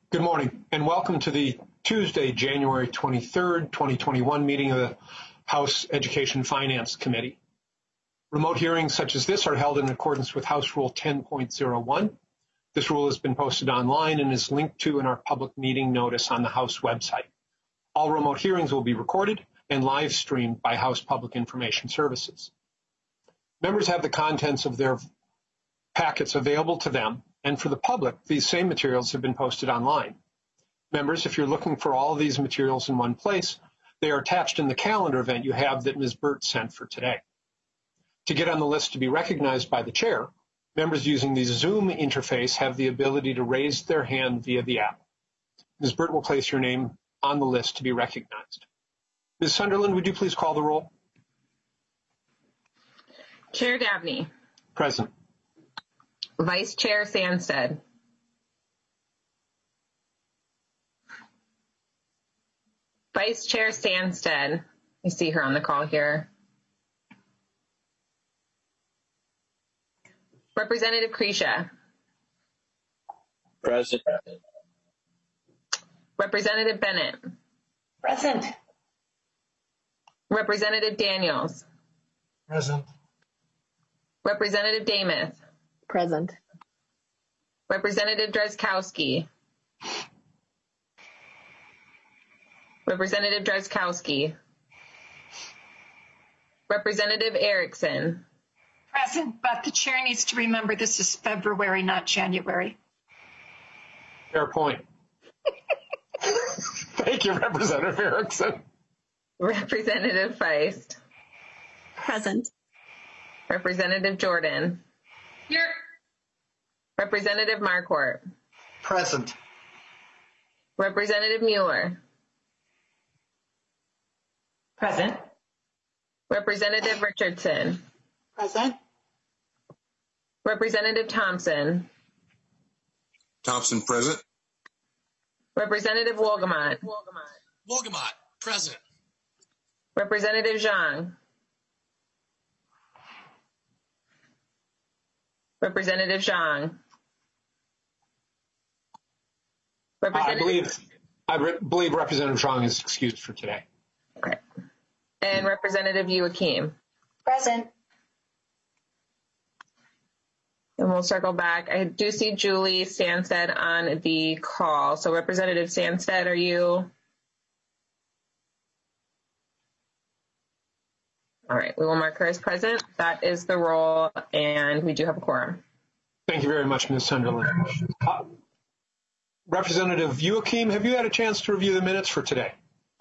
Good morning and welcome to the Tuesday, January 23rd, 2021 meeting of the House Education Finance Committee. Remote hearings such as this are held in accordance with House Rule 10.01. This rule has been posted online and is linked to in our public meeting notice on the House website. All remote hearings will be recorded and live streamed by House Public Information Services. Members have the contents of their packets available to them, and for the public, these same materials have been posted online. Members, if you're looking for all of these materials in one place, they are attached in the calendar event you have that Ms. Burt sent for today. To get on the list to be recognized by the chair, members using the Zoom interface have the ability to raise their hand via the app. Ms. Burt will place your name on the list to be recognized. Ms. Sunderland, would you please call the roll? Chair Dabney. Present. Vice Chair Sandstead. Vice Chair Sandstead. I see her on the call here. Representative Kresha. Present. Representative Bennett. Present. Representative Daniels. Present. Representative Damath. Present. Representative Drazkowski. Representative Drazkowski. Representative Erickson. Present, but the chair needs to remember this is February, not January. Fair point. Thank you, Representative Erickson. Representative Feist. Present. Representative Jordan. Here. Representative Marquardt. Present. Representative Mueller. Present. Representative Richardson. Present. Representative Thompson. Thompson, present. Representative Wolgamott. Wolgamott, present. Representative Zhang. Representative Zhang. I believe Representative Zhang is excused for today. Okay. And Representative Youakim. Present. And we'll circle back. I do see Julie Sandstead on the call. So Representative Sandstead, are you? All right, we will mark her as present. That is the roll, and we do have a quorum. Thank you very much, Ms. Sunderland. Representative Youakim, have you had a chance to review the minutes for today?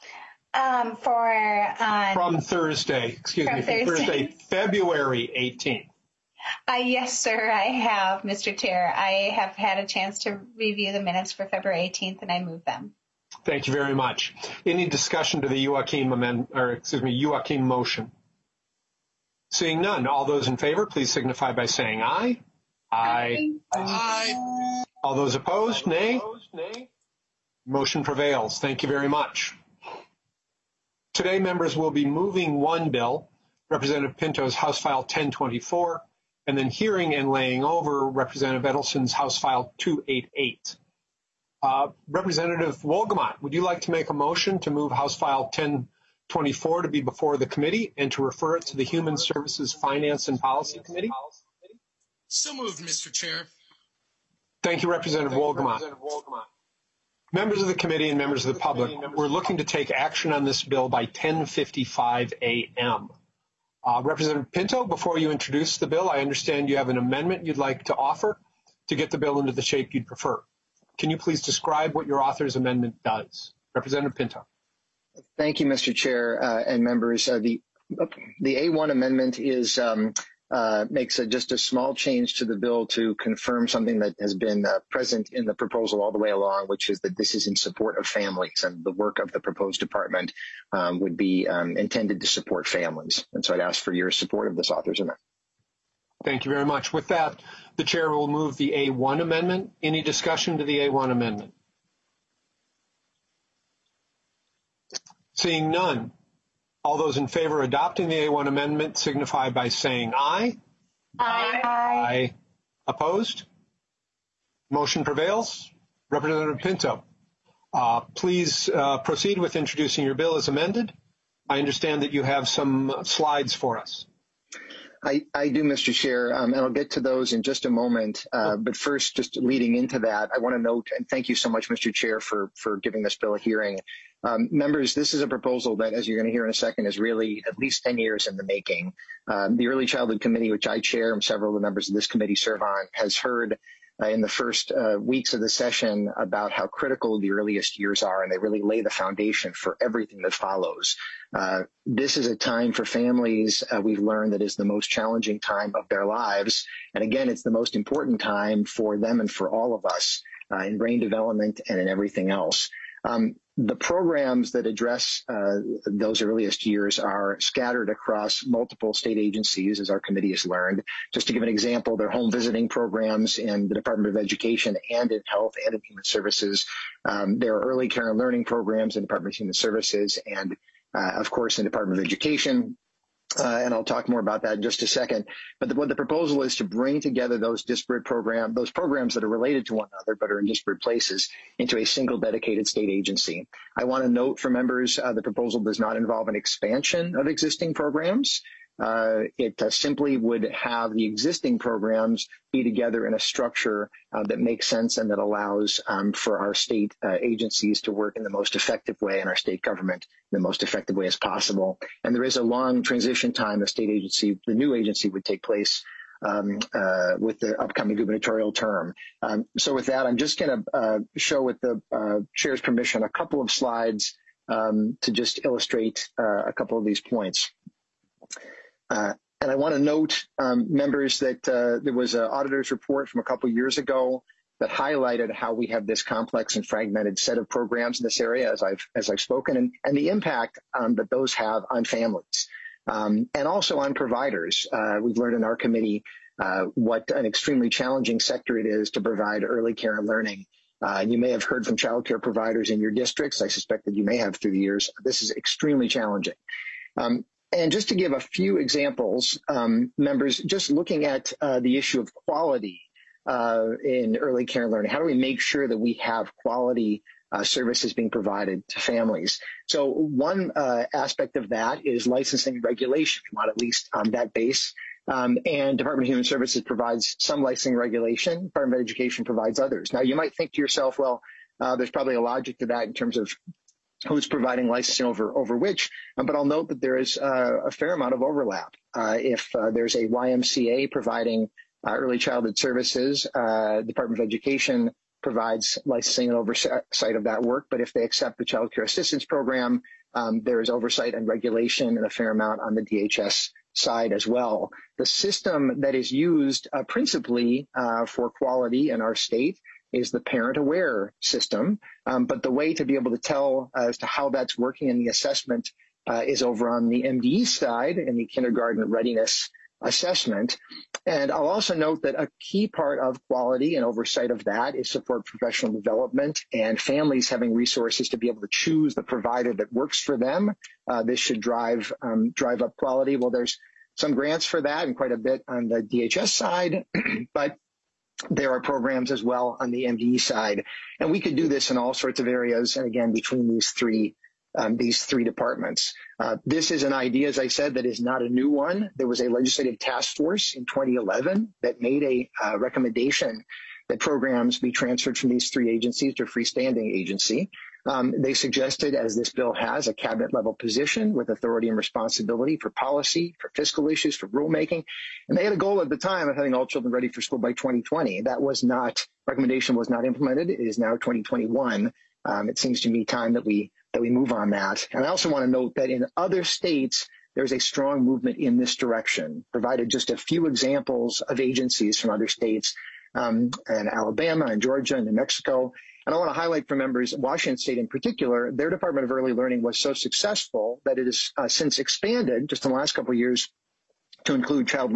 From Thursday, Thursday, February 18th. Yes, sir, I have, Mr. Chair. I have had a chance to review the minutes for February 18th, and I move them. Thank you very much. Any discussion to the Youakim motion? Seeing none, all those in favor, please signify by saying aye. Aye. Aye. All those opposed, nay. Motion prevails. Thank you very much. Today, members will be moving one bill, Representative Pinto's House File 1024, and then hearing and laying over Representative Edelson's House File 288. Representative Wolgamott, would you like to make a motion to move House File 1024 to be before the committee and to refer it to the Human Services Finance and Policy Committee? So moved, Mr. Chair. Thank you, Representative Wolgamott. Members of the committee and members of the public, we're looking to take action on this bill by 10:55 a.m. Representative Pinto, before you introduce the bill, I understand you have an amendment you'd like to offer to get the bill into the shape you'd prefer. Can you please describe what your author's amendment does? Representative Pinto. Thank you, Mr. Chair and members. The A1 amendment is makes just a small change to the bill to confirm something that has been present in the proposal all the way along, which is that this is in support of families, and the work of the proposed department would be intended to support families. And so I'd ask for your support of this author's amendment. Thank you very much. With that, the chair will move the A1 amendment. Any discussion to the A1 amendment? Seeing none, all those in favor of adopting the A1 amendment signify by saying aye. Aye. Aye. Opposed? Motion prevails. Representative Pinto, please proceed with introducing your bill as amended. I understand that you have some slides for us. I do, Mr. Chair, and I'll get to those in just a moment. But first, just leading into that, I want to note, and thank you so much, Mr. Chair, for giving this bill a hearing. Members, this is a proposal that, as you're going to hear in a second, is really at least 10 years in the making. The Early Childhood Committee, which I chair, and several of the members of this committee serve on, has heard in the first weeks of the session about how critical the earliest years are, and they really lay the foundation for everything that follows. This is a time for families, we've learned, that is the most challenging time of their lives. And again, it's the most important time for them and for all of us in brain development and in everything else. The programs that address those earliest years are scattered across multiple state agencies, as our committee has learned. Just to give an example, there are home visiting programs in the Department of Education and in Health and in Human Services. There are early care and learning programs in the Department of Human Services and, of course, in the Department of Education. And I'll talk more about that in just a second. But what the proposal is to bring together those disparate programs, those programs that are related to one another but are in disparate places, into a single dedicated state agency. I want to note for members, the proposal does not involve an expansion of existing programs. It simply would have the existing programs be together in a structure that makes sense and that allows for our state agencies to work in the most effective way, and our state government in the most effective way as possible. And there is a long transition time. The new agency would take place with the upcoming gubernatorial term. So with that, I'm just going to show, with the chair's permission, a couple of slides to just illustrate a couple of these points. And I want to note, members, that there was an auditor's report from a couple years ago that highlighted how we have this complex and fragmented set of programs in this area, as I've spoken, and the impact that those have on families and also on providers. We've learned in our committee what an extremely challenging sector it is to provide early care and learning. You may have heard from child care providers in your districts. I suspect that you may have through the years. This is extremely challenging. And just to give a few examples, members, just looking at the issue of quality in early care and learning, how do we make sure that we have quality services being provided to families? So one aspect of that is licensing regulation. We want at least on that base. And Department of Human Services provides some licensing regulation. Department of Education provides others. Now, you might think to yourself, well, there's probably a logic to that in terms of who's providing licensing over which, but I'll note that there is a fair amount of overlap. If there's a YMCA providing early childhood services, Department of Education provides licensing and oversight of that work, but if they accept the Child Care Assistance Program, there is oversight and regulation and a fair amount on the DHS side as well. The system that is used principally for quality in our state is the Parent Aware system. But the way to be able to tell as to how that's working in the assessment is over on the MDE side in the kindergarten readiness assessment. And I'll also note that a key part of quality and oversight of that is support professional development and families having resources to be able to choose the provider that works for them. This should drive up quality. Well, there's some grants for that and quite a bit on the DHS side, but there are programs as well on the MDE side. And we could do this in all sorts of areas, and again, between these three departments. This is an idea, as I said, that is not a new one. There was a legislative task force in 2011 that made a recommendation that programs be transferred from these three agencies to a freestanding agency. They suggested, as this bill has, a cabinet-level position with authority and responsibility for policy, for fiscal issues, for rulemaking. And they had a goal at the time of having all children ready for school by 2020. That recommendation was not implemented. It is now 2021. It seems to me time that we move on that. And I also want to note that in other states, there's a strong movement in this direction. Provided just a few examples of agencies from other states, and Alabama and Georgia and New Mexico. And I want to highlight for members, Washington State in particular, their Department of Early Learning was so successful that it has since expanded just in the last couple of years to include child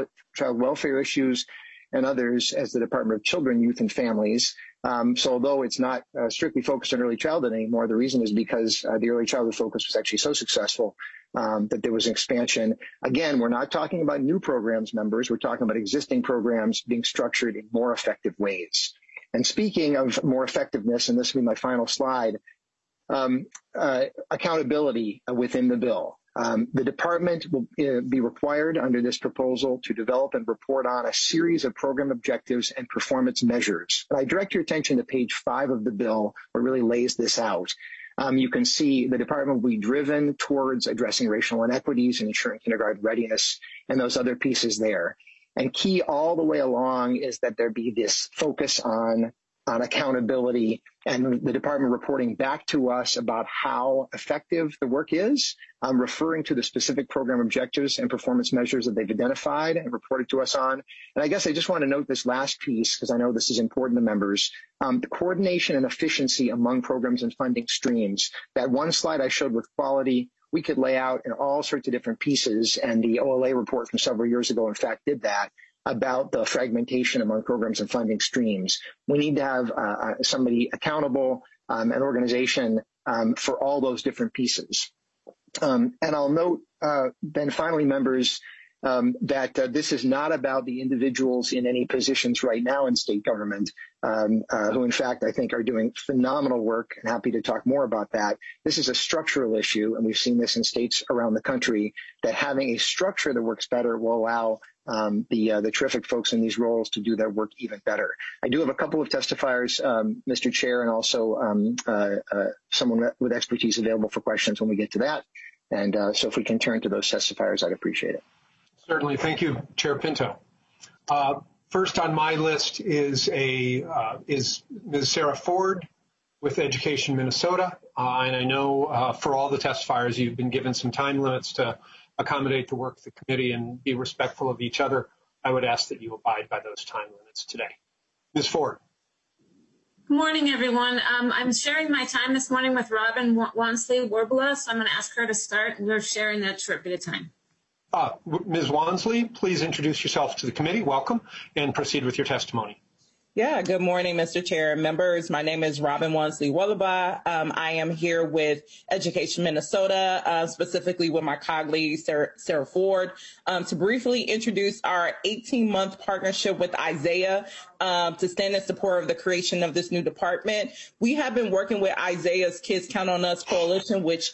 welfare issues and others as the Department of Children, Youth, and Families. So although it's not strictly focused on early childhood anymore, the reason is because the early childhood focus was actually so successful that there was an expansion. Again, we're not talking about new programs, members. We're talking about existing programs being structured in more effective ways. And speaking of more effectiveness, and this will be my final slide, accountability within the bill. The department will be required under this proposal to develop and report on a series of program objectives and performance measures. And I direct your attention to page 5 of the bill, where it really lays this out. You can see the department will be driven towards addressing racial inequities and ensuring kindergarten readiness and those other pieces there. And key all the way along is that there be this focus on accountability and the department reporting back to us about how effective the work is, referring to the specific program objectives and performance measures that they've identified and reported to us on. And I guess I just want to note this last piece because I know this is important to members. The coordination and efficiency among programs and funding streams. That one slide I showed with quality, we could lay out in all sorts of different pieces, and the OLA report from several years ago, in fact, did that, about the fragmentation among programs and funding streams. We need to have somebody accountable, an organization for all those different pieces. And I'll note then finally, members, that this is not about the individuals in any positions right now in state government, who in fact I think are doing phenomenal work, and happy to talk more about that. This is a structural issue, and we've seen this in states around the country, that having a structure that works better will allow the terrific folks in these roles to do their work even better. I do have a couple of testifiers, Mr. Chair, and also someone with expertise available for questions when we get to that. And so if we can turn to those testifiers, I'd appreciate it. Certainly. Thank you, Chair Pinto. First on my list is Ms. Sarah Ford with Education Minnesota. And I know for all the testifiers, you've been given some time limits to accommodate the work of the committee and be respectful of each other. I would ask that you abide by those time limits today. Ms. Ford. Good morning, everyone. I'm sharing my time this morning with Robin Wansley-Warbelow, so I'm going to ask her to start. We're sharing that short bit of time. Ms. Wansley, please introduce yourself to the committee. Welcome, and proceed with your testimony. Yeah, good morning, Mr. Chair and members. My name is Robin Wansley-Warbelow. I am here with Education Minnesota, specifically with my colleague, Sarah Ford, to briefly introduce our 18-month partnership with Isaiah to stand in support of the creation of this new department. We have been working with Isaiah's Kids Count on Us Coalition, which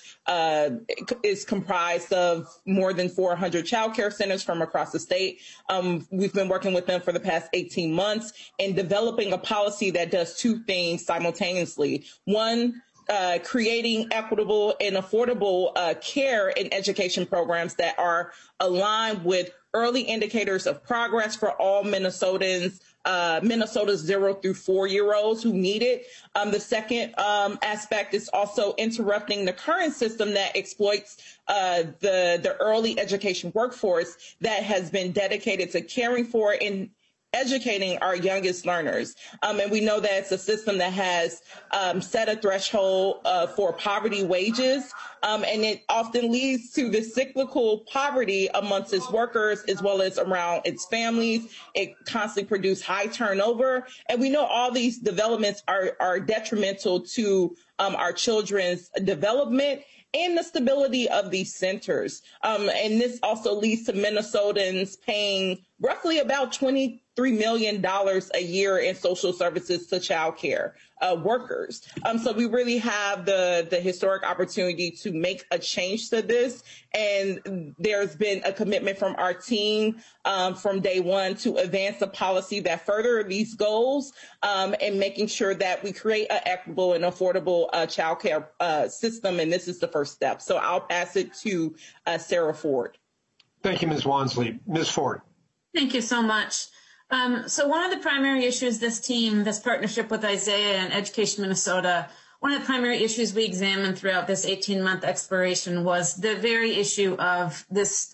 is comprised of more than 400 child care centers from across the state. We've been working with them for the past 18 months and developing a policy that does two things simultaneously. One, creating equitable and affordable care and education programs that are aligned with early indicators of progress for all Minnesotans, Minnesota's 0 through 4-year-olds who need it. The second aspect is also interrupting the current system that exploits the early education workforce that has been dedicated to caring for and educating our youngest learners. And we know that it's a system that has set a threshold for poverty wages, and it often leads to the cyclical poverty amongst its workers as well as around its families. It constantly produces high turnover, and we know all these developments are detrimental to our children's development and the stability of these centers. And this also leads to Minnesotans paying roughly about $23 million a year in social services to child care workers. So we really have the historic opportunity to make a change to this. And there's been a commitment from our team from day one to advance a policy that further these goals and making sure that we create an equitable and affordable child care system. And this is the first step. So I'll pass it to Sarah Ford. Thank you, Ms. Wansley. Ms. Ford. Thank you so much. So one of the primary issues this partnership with Isaiah and Education Minnesota, one of the primary issues we examined throughout this 18-month exploration was the very issue of this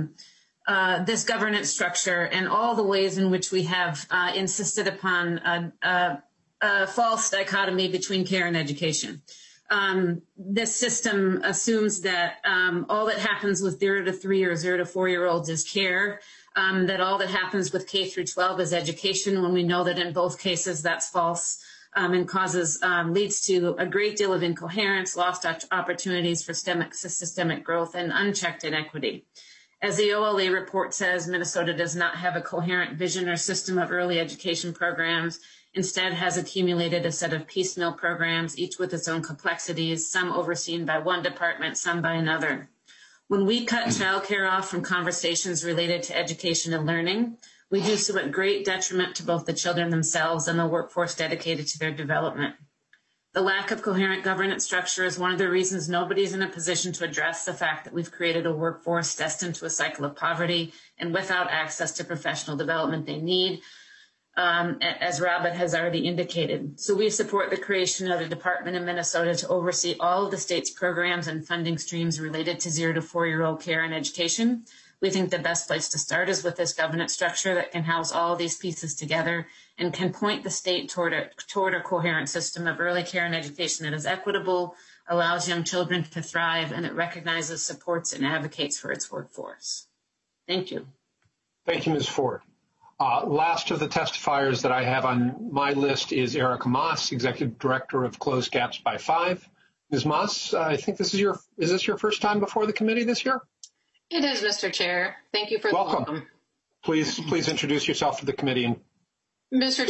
governance structure and all the ways in which we have insisted upon a false dichotomy between care and education. This system assumes that all that happens with 0 to 3 or 0 to 4-year-olds is care. That all that happens with K through 12 is education, when we know that in both cases that's false and leads to a great deal of incoherence, lost opportunities for systemic growth, and unchecked inequity. As the OLA report says, Minnesota does not have a coherent vision or system of early education programs, instead has accumulated a set of piecemeal programs, each with its own complexities, some overseen by one department, some by another. When we cut childcare off from conversations related to education and learning, we do so at great detriment to both the children themselves and the workforce dedicated to their development. The lack of coherent governance structure is one of the reasons nobody's in a position to address the fact that we've created a workforce destined to a cycle of poverty and without access to professional development they need, as Robin has already indicated. So we support the creation of a department in Minnesota to oversee all of the state's programs and funding streams related to 0 to 4-year-old care and education. We think the best place to start is with this governance structure that can house all of these pieces together and can point the state toward a coherent system of early care and education that is equitable, allows young children to thrive, and it recognizes, supports, and advocates for its workforce. Thank you. Thank you, Ms. Ford. Last of the testifiers that I have on my list is Erica Moss, Executive Director of Close Gaps by 5. Ms. Moss, I think is this your first time before the committee this year? It is, Mr. Chair. Thank you for the welcome. Please introduce yourself to the committee. And Mr.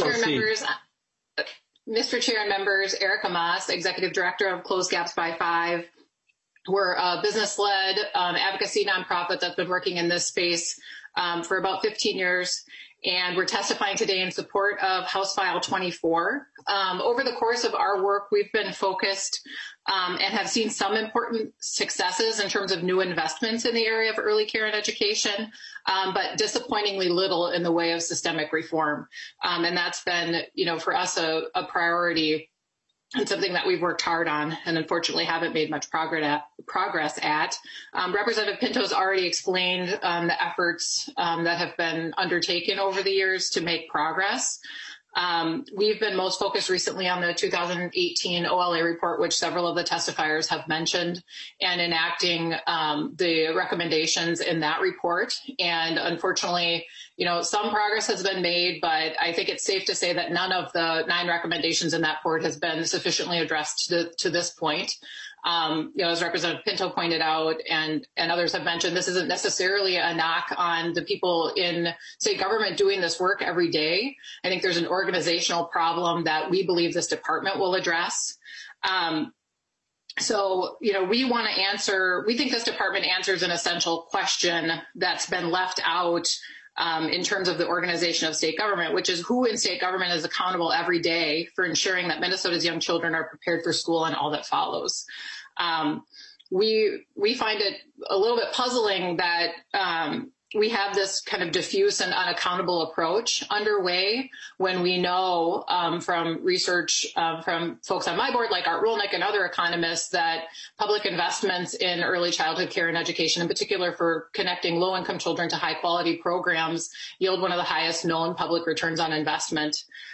Chair and members, Erica Moss, Executive Director of Close Gaps by 5. We're a business-led advocacy nonprofit that's been working in this space for about 15 years. And we're testifying today in support of House File 24. Over the course of our work, we've been focused and have seen some important successes in terms of new investments in the area of early care and education, but disappointingly little in the way of systemic reform. And that's been, for us a priority and something that we've worked hard on and unfortunately haven't made much progress at. Representative Pinto's already explained the efforts that have been undertaken over the years to make progress. We've been most focused recently on the 2018 OLA report, which several of the testifiers have mentioned, and enacting the recommendations in that report. And unfortunately, some progress has been made, but I think it's safe to say that none of the 9 recommendations in that report has been sufficiently addressed to this point. As Representative Pinto pointed out and others have mentioned, this isn't necessarily a knock on the people in state government doing this work every day. I think there's an organizational problem that we believe this department will address. We think this department answers an essential question that's been left out in terms of the organization of state government, which is who in state government is accountable every day for ensuring that Minnesota's young children are prepared for school and all that follows. We find it a little bit puzzling that we have this kind of diffuse and unaccountable approach underway when we know from research from folks on my board like Art Rolnick and other economists that public investments in early childhood care and education, in particular for connecting low-income children to high-quality programs, yield one of the highest known public returns on investment.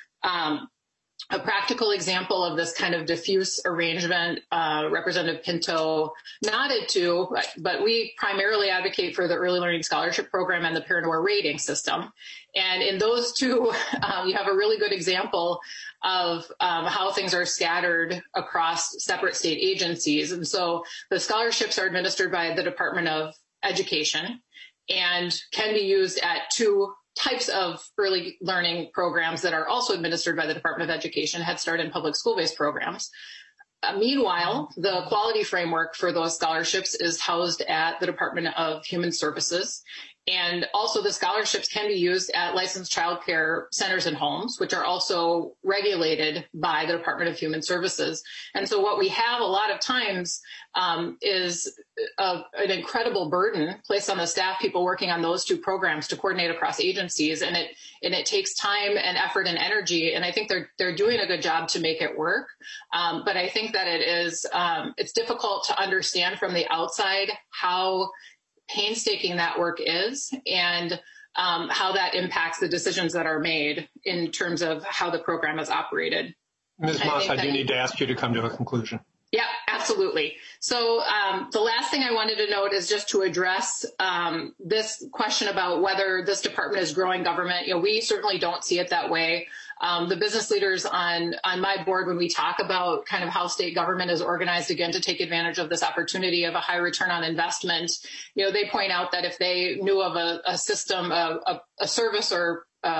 A practical example of this kind of diffuse arrangement, Representative Pinto nodded to, but we primarily advocate for the Early Learning Scholarship Program and the Parent-Aware Rating System. And in those two, you have a really good example of how things are scattered across separate state agencies. And so the scholarships are administered by the Department of Education and can be used at 2 types of early learning programs that are also administered by the Department of Education, Head Start and public school-based programs. Meanwhile, the quality framework for those scholarships is housed at the Department of Human Services. And also the scholarships can be used at licensed child care centers and homes, which are also regulated by the Department of Human Services. And so what we have a lot of times is an incredible burden placed on the staff people working on those 2 programs to coordinate across agencies. And it takes time and effort and energy. And I think they're doing a good job to make it work. But I think that it's difficult to understand from the outside how painstaking that work is and how that impacts the decisions that are made in terms of how the program is operated. Ms. Moss, I do need to ask you to come to a conclusion. Yeah, absolutely. So the last thing I wanted to note is just to address this question about whether this department is growing government. We certainly don't see it that way. The business leaders on my board, when we talk about kind of how state government is organized again to take advantage of this opportunity of a high return on investment, they point out that if they knew of a system, a service or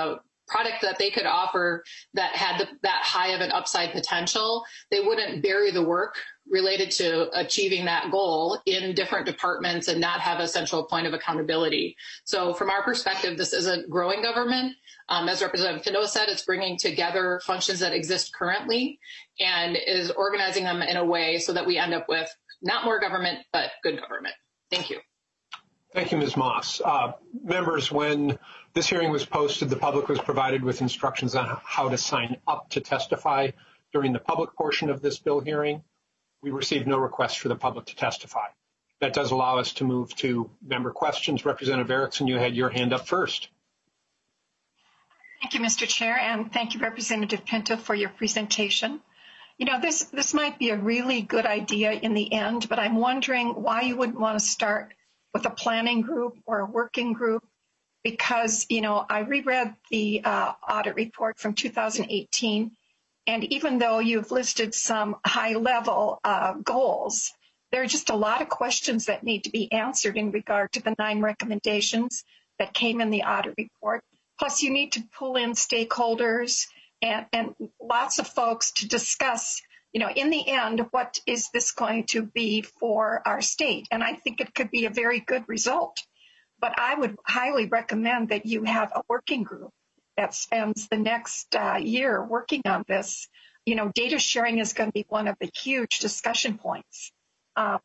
product that they could offer that had that high of an upside potential, they wouldn't bury the work related to achieving that goal in different departments and not have a central point of accountability. So from our perspective, this is a growing government. As Representative Pinto said, it's bringing together functions that exist currently and is organizing them in a way so that we end up with not more government, but good government. Thank you. Thank you, Ms. Moss. Members, when this hearing was posted, the public was provided with instructions on how to sign up to testify during the public portion of this bill hearing. We received no requests for the public to testify. That does allow us to move to member questions. Representative Erickson, you had your hand up first. Thank you, Mr. Chair, and thank you, Representative Pinto, for your presentation. You know, this might be a really good idea in the end, but I'm wondering why you wouldn't want to start with a planning group or a working group, because, you know, I reread the audit report from 2018, and even though you've listed some high-level goals, there are just a lot of questions that need to be answered in regard to the 9 recommendations that came in the audit report. Plus, you need to pull in stakeholders and lots of folks to discuss, you know, in the end, what is this going to be for our state? And I think it could be a very good result. But I would highly recommend that you have a working group that spends the next year working on this. You know, data sharing is going to be one of the huge discussion points. And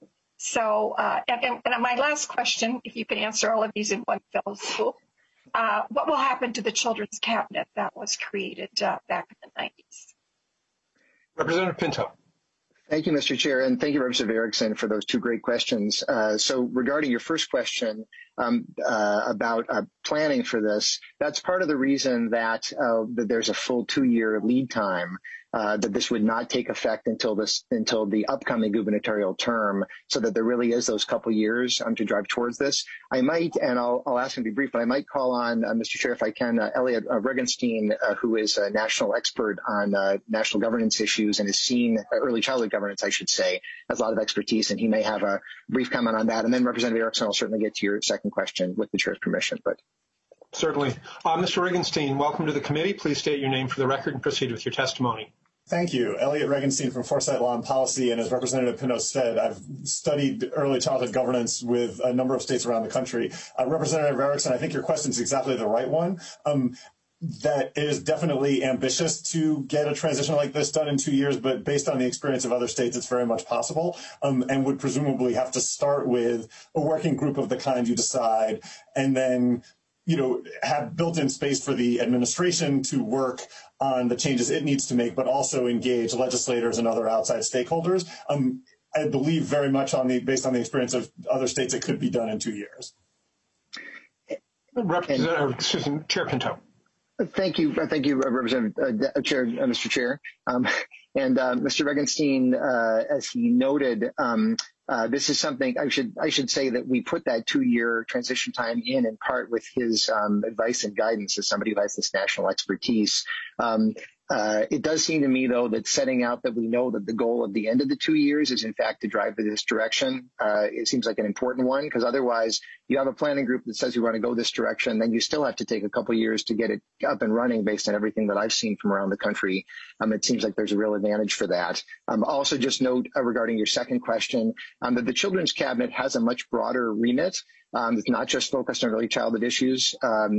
my last question, if you could answer all of these in one fell swoop. What will happen to the Children's Cabinet that was created back in the 90s? Representative Pinto. Thank you, Mr. Chair, and thank you, Representative Erickson, for those 2 great questions. So regarding your first question about planning for this, that's part of the reason that there's a full 2-year lead time, that this would not take effect until the upcoming gubernatorial term, so that there really is those couple years to drive towards this. I might, and I'll ask him to be brief, but I might call on, Mr. Chair, if I can, Elliot Regenstein, who is a national expert on national governance issues and has seen early childhood governance, I should say, has a lot of expertise, and he may have a brief comment on that. And then Representative Erickson, I'll certainly get to your second question with the Chair's permission. But certainly. Mr. Regenstein, welcome to the committee. Please state your name for the record and proceed with your testimony. Thank you. Elliot Regenstein from Foresight Law and Policy. And as Representative Pinto said, I've studied early childhood governance with a number of states around the country. Representative Erickson, I think your question is exactly the right one. That it is definitely ambitious to get a transition like this done in 2 years, but based on the experience of other states, it's very much possible, and would presumably have to start with a working group of the kind you decide, and then, you know, have built-in space for the administration to work on the changes it needs to make, but also engage legislators and other outside stakeholders. I believe very much based on the experience of other states, it could be done in 2 years. Chair Pinto. Thank you, Representative Chair, Mr. Chair. And Mr. Regenstein, as he noted, this is something I should say that we put that 2-year transition time in part with his advice and guidance as somebody who has this national expertise. It does seem to me, though, that setting out that we know that the goal of the end of the 2 years is, in fact, to drive in this direction. It seems like an important one, because otherwise you have a planning group that says you want to go this direction, then you still have to take a couple years to get it up and running based on everything that I've seen from around the country. It seems like there's a real advantage for that. Also, just note regarding your second question that the Children's Cabinet has a much broader remit. It's not just focused on early childhood issues,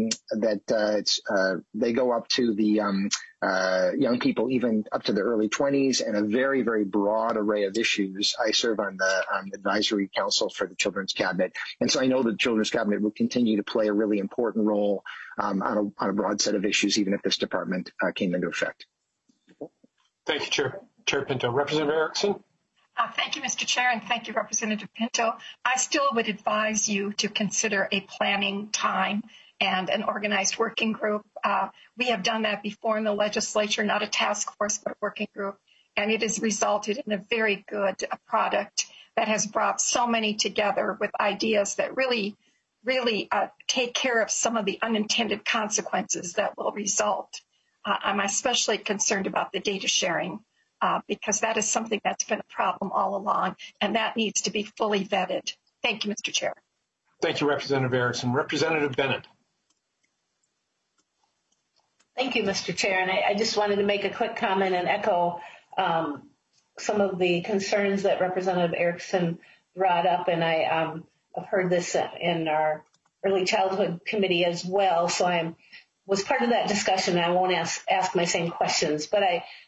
they go up to the young people, even up to the early 20s, and a very, very broad array of issues. I serve on the advisory council for the Children's Cabinet, and so I know the Children's Cabinet will continue to play a really important role on a broad set of issues, even if this department came into effect. Thank you, Chair Pinto. Representative Erickson. Thank you, Mr. Chair, and thank you, Representative Pinto. I still would advise you to consider a planning time and an organized working group. We have done that before in the legislature, not a task force, but a working group, and it has resulted in a very good product that has brought so many together with ideas that really take care of some of the unintended consequences that will result. I'm especially concerned about the data sharing. Because that is something that's been a problem all along, and that needs to be fully vetted. Thank you, Mr. Chair. Thank you, Representative Erickson. Representative Bennett. Thank you, Mr. Chair. And I just wanted to make a quick comment and echo some of the concerns that Representative Erickson brought up. And I have heard this in our Early Childhood Committee as well. So I was part of that discussion. I won't ask my same questions, but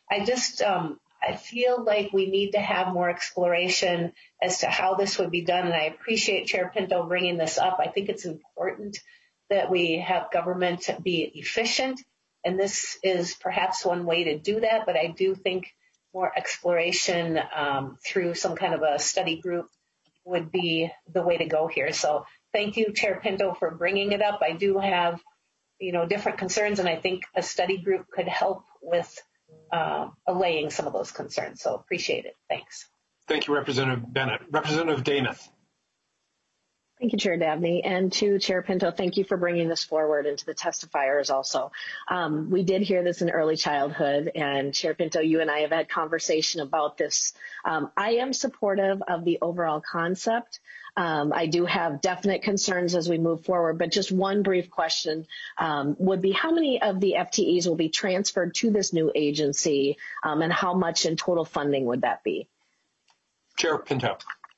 I feel like we need to have more exploration as to how this would be done. And I appreciate Chair Pinto bringing this up. I think it's important that we have government be efficient. And this is perhaps one way to do that. But I do think more exploration through some kind of a study group would be the way to go here. So thank you, Chair Pinto, for bringing it up. I do have, different concerns, and I think a study group could help with allaying some of those concerns. So appreciate it. Thanks. Thank you, Representative Bennett. Representative Demuth. Thank you, Chair Dabney. And to Chair Pinto, thank you for bringing this forward, and to the testifiers also. We did hear this in early childhood, and Chair Pinto, you and I have had conversation about this. I am supportive of the overall concept. I do have definite concerns as we move forward, but just one brief question would be, how many of the FTEs will be transferred to this new agency, and how much in total funding would that be? Chair Pinto.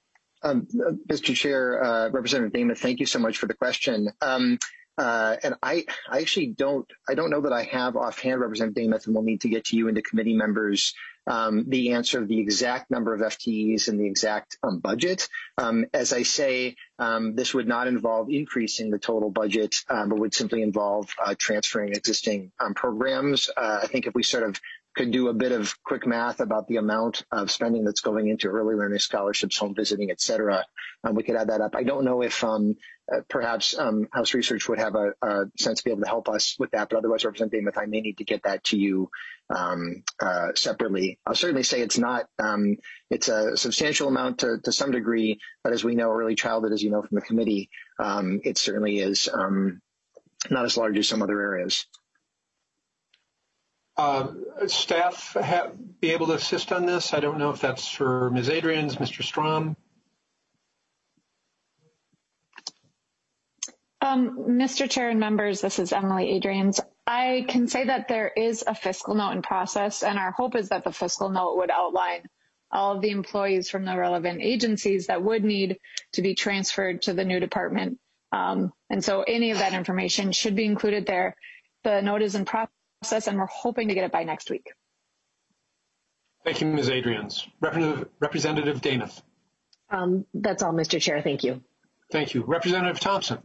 Mr. Chair, Representative Demuth, thank you so much for the question. And I actually don't know that I have offhand, Representative Demuth, and we'll need to get to you and the committee members the answer of the exact number of FTEs and the exact budget. As I say, this would not involve increasing the total budget, but would simply involve transferring existing programs. I think if we sort of could do a bit of quick math about the amount of spending that's going into early learning scholarships, home visiting, et cetera, we could add that up. I don't know if perhaps House Research would have a sense to be able to help us with that, but otherwise, Representative Demuth, I may need to get that to you separately. I'll certainly say it's not, it's a substantial amount to some degree, but as we know, early childhood, as you know from the committee, it certainly is not as large as some other areas. Staff be able to assist on this? I don't know if that's for Ms. Adrians, Mr. Strom. Mr. Chair and members, this is Emily Adrians. I can say that there is a fiscal note in process, and our hope is that the fiscal note would outline all of the employees from the relevant agencies that would need to be transferred to the new department. And so any of that information should be included there. The note is in process, and we're hoping to get it by next week. Thank you, Ms. Adrians. Representative Demuth. That's all, Mr. Chair. Thank you. Thank you. Representative Thompson.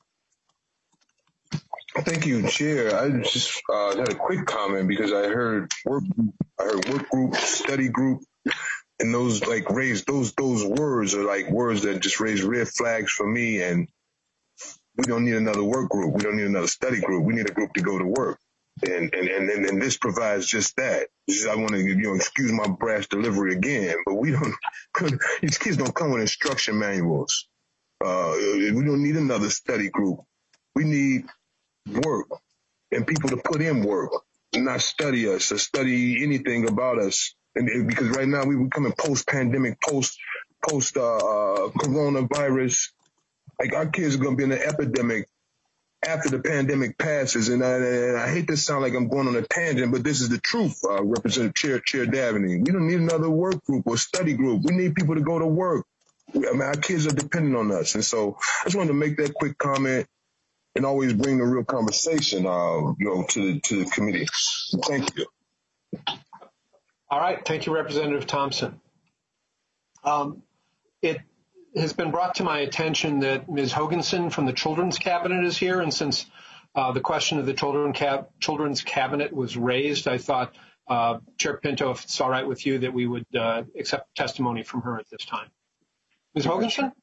Thank you, Chair. I just had a quick comment because I heard work group, study group, and those those words are like words that just raise red flags for me. And we don't need another work group. We don't need another study group. We need a group to go to work. And this provides just that. I want to, excuse my brash delivery again, but these kids don't come with instruction manuals. We don't need another study group. We need work and people to put in work, not study us or study anything about us. And because right now we're coming post-pandemic, post coronavirus. Like our kids are going to be in an epidemic after the pandemic passes. And I hate to sound like I'm going on a tangent, but this is the truth, Representative Chair Dabney. We don't need another work group or study group. We need people to go to work. Our kids are dependent on us. And so I just wanted to make that quick comment and always bring the real conversation, to the committee. Thank you. All right. Thank you, Representative Thompson. It has been brought to my attention that Ms. Hoganson from the Children's Cabinet is here, and since the question of the Children's Cabinet was raised, I thought, Chair Pinto, if it's all right with you, that we would accept testimony from her at this time. Ms. Hoganson?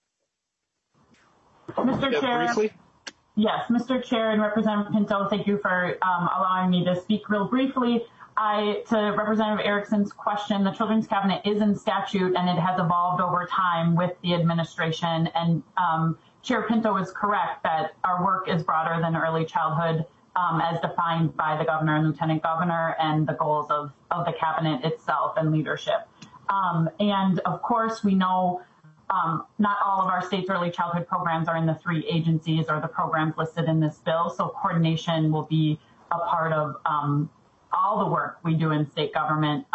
Mr. Chair. Briefly? Yes, Mr. Chair and Representative Pinto, thank you for allowing me to speak real briefly. To Representative Erickson's question, the Children's Cabinet is in statute and it has evolved over time with the administration. And Chair Pinto is correct that our work is broader than early childhood as defined by the governor and lieutenant governor and the goals of the cabinet itself and leadership. And of course, we know not all of our state's early childhood programs are in the 3 agencies or the programs listed in this bill. So coordination will be a part of all the work we do in state government,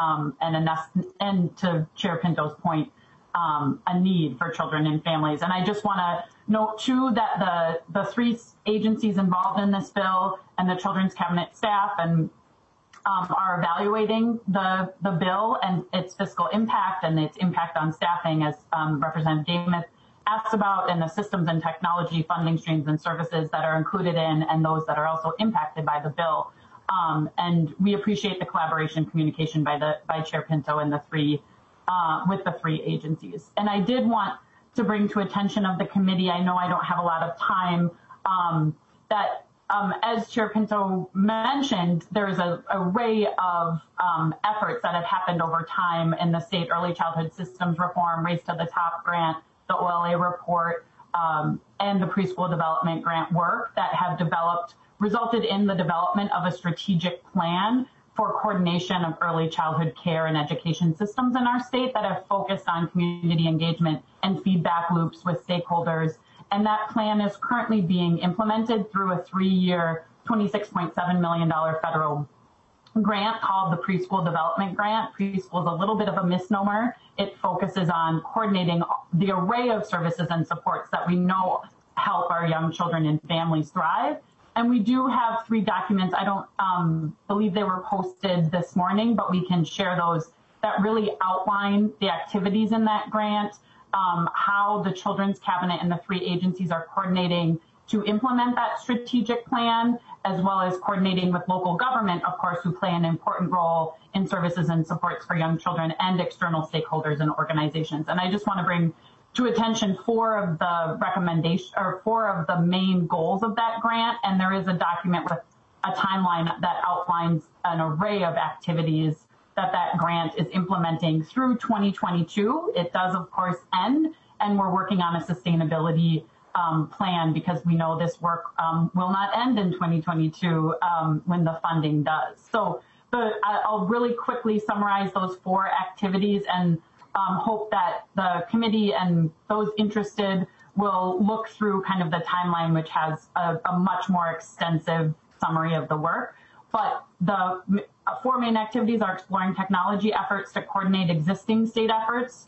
and to Chair Pinto's point, a need for children and families. And I just want to note too that the three agencies involved in this bill and the Children's Cabinet staff and are evaluating the bill and its fiscal impact and its impact on staffing, as Representative Demuth asked about, and the systems and technology funding streams and services that are included in and those that are also impacted by the bill. And we appreciate the collaboration communication by Chair Pinto and with the three agencies. And I did want to bring to attention of the committee, I know I don't have a lot of time, that as Chair Pinto mentioned, there's an array of efforts that have happened over time in the state early childhood systems reform, Race to the Top grant, the OLA report, and the preschool development grant work that have resulted in the development of a strategic plan for coordination of early childhood care and education systems in our state that have focused on community engagement and feedback loops with stakeholders. And that plan is currently being implemented through a 3-year, $26.7 million federal grant called the Preschool Development Grant. Preschool is a little bit of a misnomer. It focuses on coordinating the array of services and supports that we know help our young children and families thrive. And we do have 3 documents. I don't believe they were posted this morning, but we can share those that really outline the activities in that grant, how the Children's Cabinet and the 3 agencies are coordinating to implement that strategic plan, as well as coordinating with local government, of course, who play an important role in services and supports for young children, and external stakeholders and organizations. And I just want to bring to attention 4 of the main goals of that grant, and there is a document with a timeline that outlines an array of activities that grant is implementing through 2022. It does, of course, end, and we're working on a sustainability plan because we know this work will not end in 2022 when the funding does. So I'll really quickly summarize those 4 activities and hope that the committee and those interested will look through kind of the timeline, which has a much more extensive summary of the work. But the 4 main activities are exploring technology efforts to coordinate existing state efforts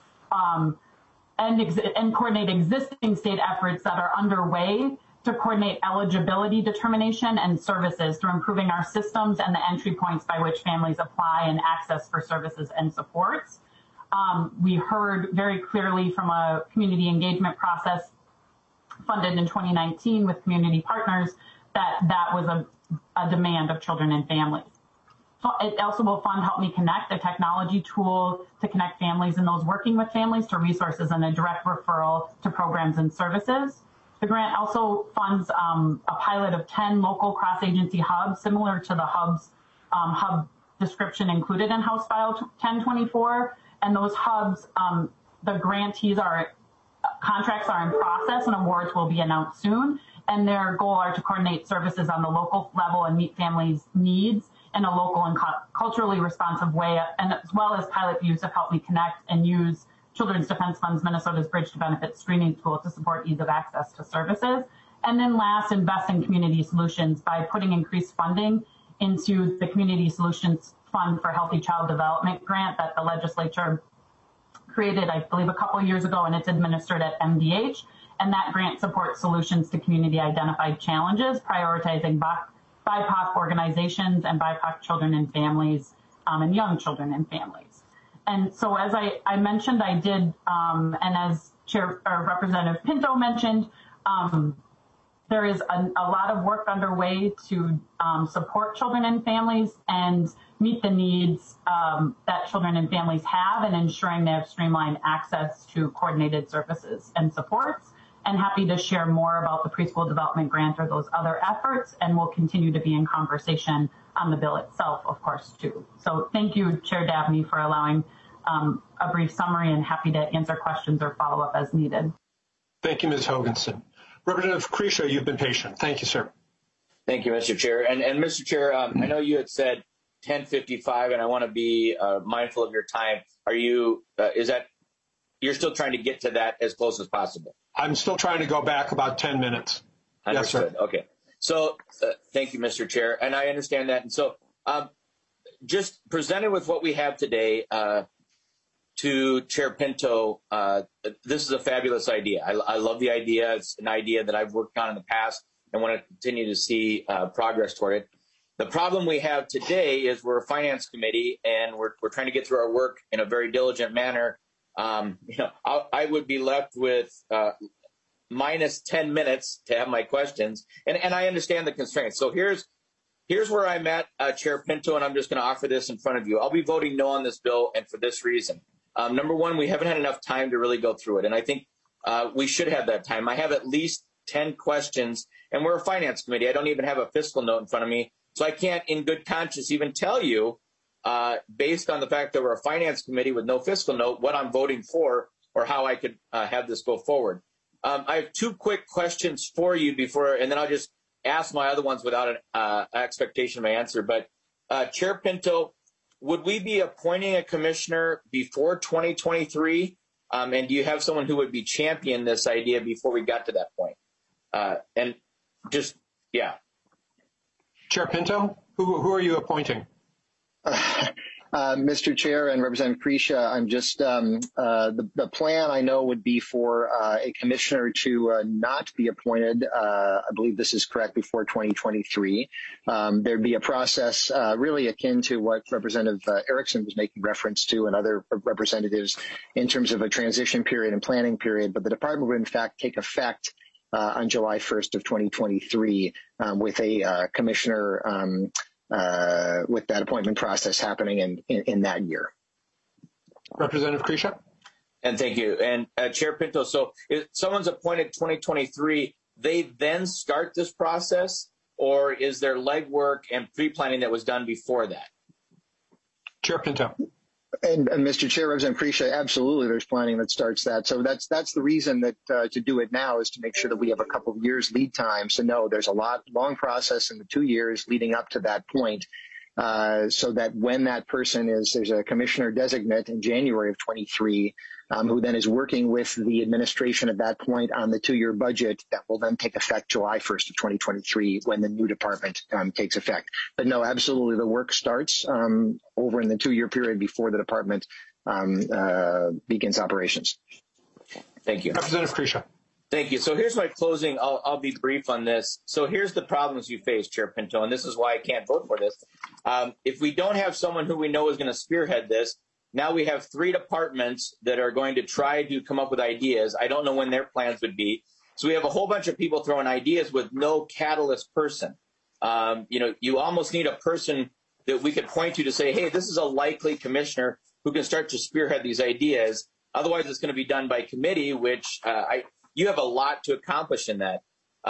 and coordinate existing state efforts that are underway to coordinate eligibility determination and services through improving our systems and the entry points by which families apply and access for services and supports. We heard very clearly from a community engagement process funded in 2019 with community partners that was a demand of children and families. It also will fund Help Me Connect, a technology tool to connect families and those working with families to resources and a direct referral to programs and services. The grant also funds a pilot of 10 local cross-agency hubs, similar to the hub description included in House File 1024. And those hubs, the grantees contracts are in process and awards will be announced soon. And their goal are to coordinate services on the local level and meet families' needs in a local and culturally responsive way, and as well as pilot use of Help Me Connect and use Children's Defense Fund's Minnesota's Bridge to Benefit screening tool to support ease of access to services. And then last, invest in community solutions by putting increased funding into the Community Solutions Fund for Healthy Child Development grant that the legislature created, I believe, a couple of years ago, and it's administered at MDH. And that grant supports solutions to community identified challenges, prioritizing BIPOC organizations and BIPOC children and families and young children and families. And so as I mentioned, I did, and as Representative Pinto mentioned, there is a lot of work underway to support children and families and meet the needs that children and families have, and ensuring they have streamlined access to coordinated services and supports. And happy to share more about the Preschool Development Grant or those other efforts, and we'll continue to be in conversation on the bill itself, of course, too. So thank you, Chair Dabney, for allowing a brief summary, and happy to answer questions or follow up as needed. Thank you, Ms. Hoganson. Representative Krisha, you've been patient. Thank you, sir. Thank you, Mr. Chair. And Mr. Chair, I know you had said 10:55, and I want to be mindful of your time. Are you, you're still trying to get to that as close as possible? I'm still trying to go back about 10 minutes. Understood. Yes, sir. Okay. So thank you, Mr. Chair, and I understand that. And so just presented with what we have today to Chair Pinto, this is a fabulous idea. I love the idea. It's an idea that I've worked on in the past and want to continue to see progress toward it. The problem we have today is we're a finance committee and we're trying to get through our work in a very diligent manner. I would be left with minus 10 minutes to have my questions, and I understand the constraints. So here's where I'm at, Chair Pinto, and I'm just going to offer this in front of you. I'll be voting no on this bill, and for this reason. Number one, we haven't had enough time to really go through it, and I think we should have that time. I have at least 10 questions, and we're a finance committee. I don't even have a fiscal note in front of me, so I can't in good conscience even tell you, based on the fact that we're a finance committee with no fiscal note, what I'm voting for or how I could have this go forward. I have two quick questions for you before, and then I'll just ask my other ones without an expectation of my answer. But Chair Pinto, would we be appointing a commissioner before 2023? And do you have someone who would be champion this idea before we got to that point? And just, yeah. Chair Pinto, who are you appointing? Mr. Chair and Representative Krisha, I'm just the plan I know would be for a commissioner to not be appointed. I believe this is correct, before 2023. There'd be a process really akin to what Representative Erickson was making reference to and other representatives in terms of a transition period and planning period. But the department would in fact take effect on July 1st of 2023 with a commissioner with that appointment process happening in that year. Representative Krisha. And thank you. And Chair Pinto, so if someone's appointed 2023, they then start this process, or is there legwork and pre-planning that was done before that? Chair Pinto. And Mr. Chair, Representative Krisha, absolutely, there's planning that starts that. So that's the reason that to do it now is to make sure that we have a couple of years lead time. So no, there's a long process in the 2 years leading up to that point, so that when that person there's a commissioner designate in January of 23, who then is working with the administration at that point on the 2-year budget that will then take effect July 1st of 2023 when the new department takes effect. But no, absolutely, the work starts over in the 2-year period before the department begins operations. Thank you. Representative Krisha. Thank you. So here's my closing. I'll be brief on this. So here's the problems you face, Chair Pinto, and this is why I can't vote for this. If we don't have someone who we know is going to spearhead this, now we have 3 departments that are going to try to come up with ideas. I don't know when their plans would be. So we have a whole bunch of people throwing ideas with no catalyst person. You almost need a person that we could point to say, hey, this is a likely commissioner who can start to spearhead these ideas. Otherwise, it's going to be done by committee, which you have a lot to accomplish in that.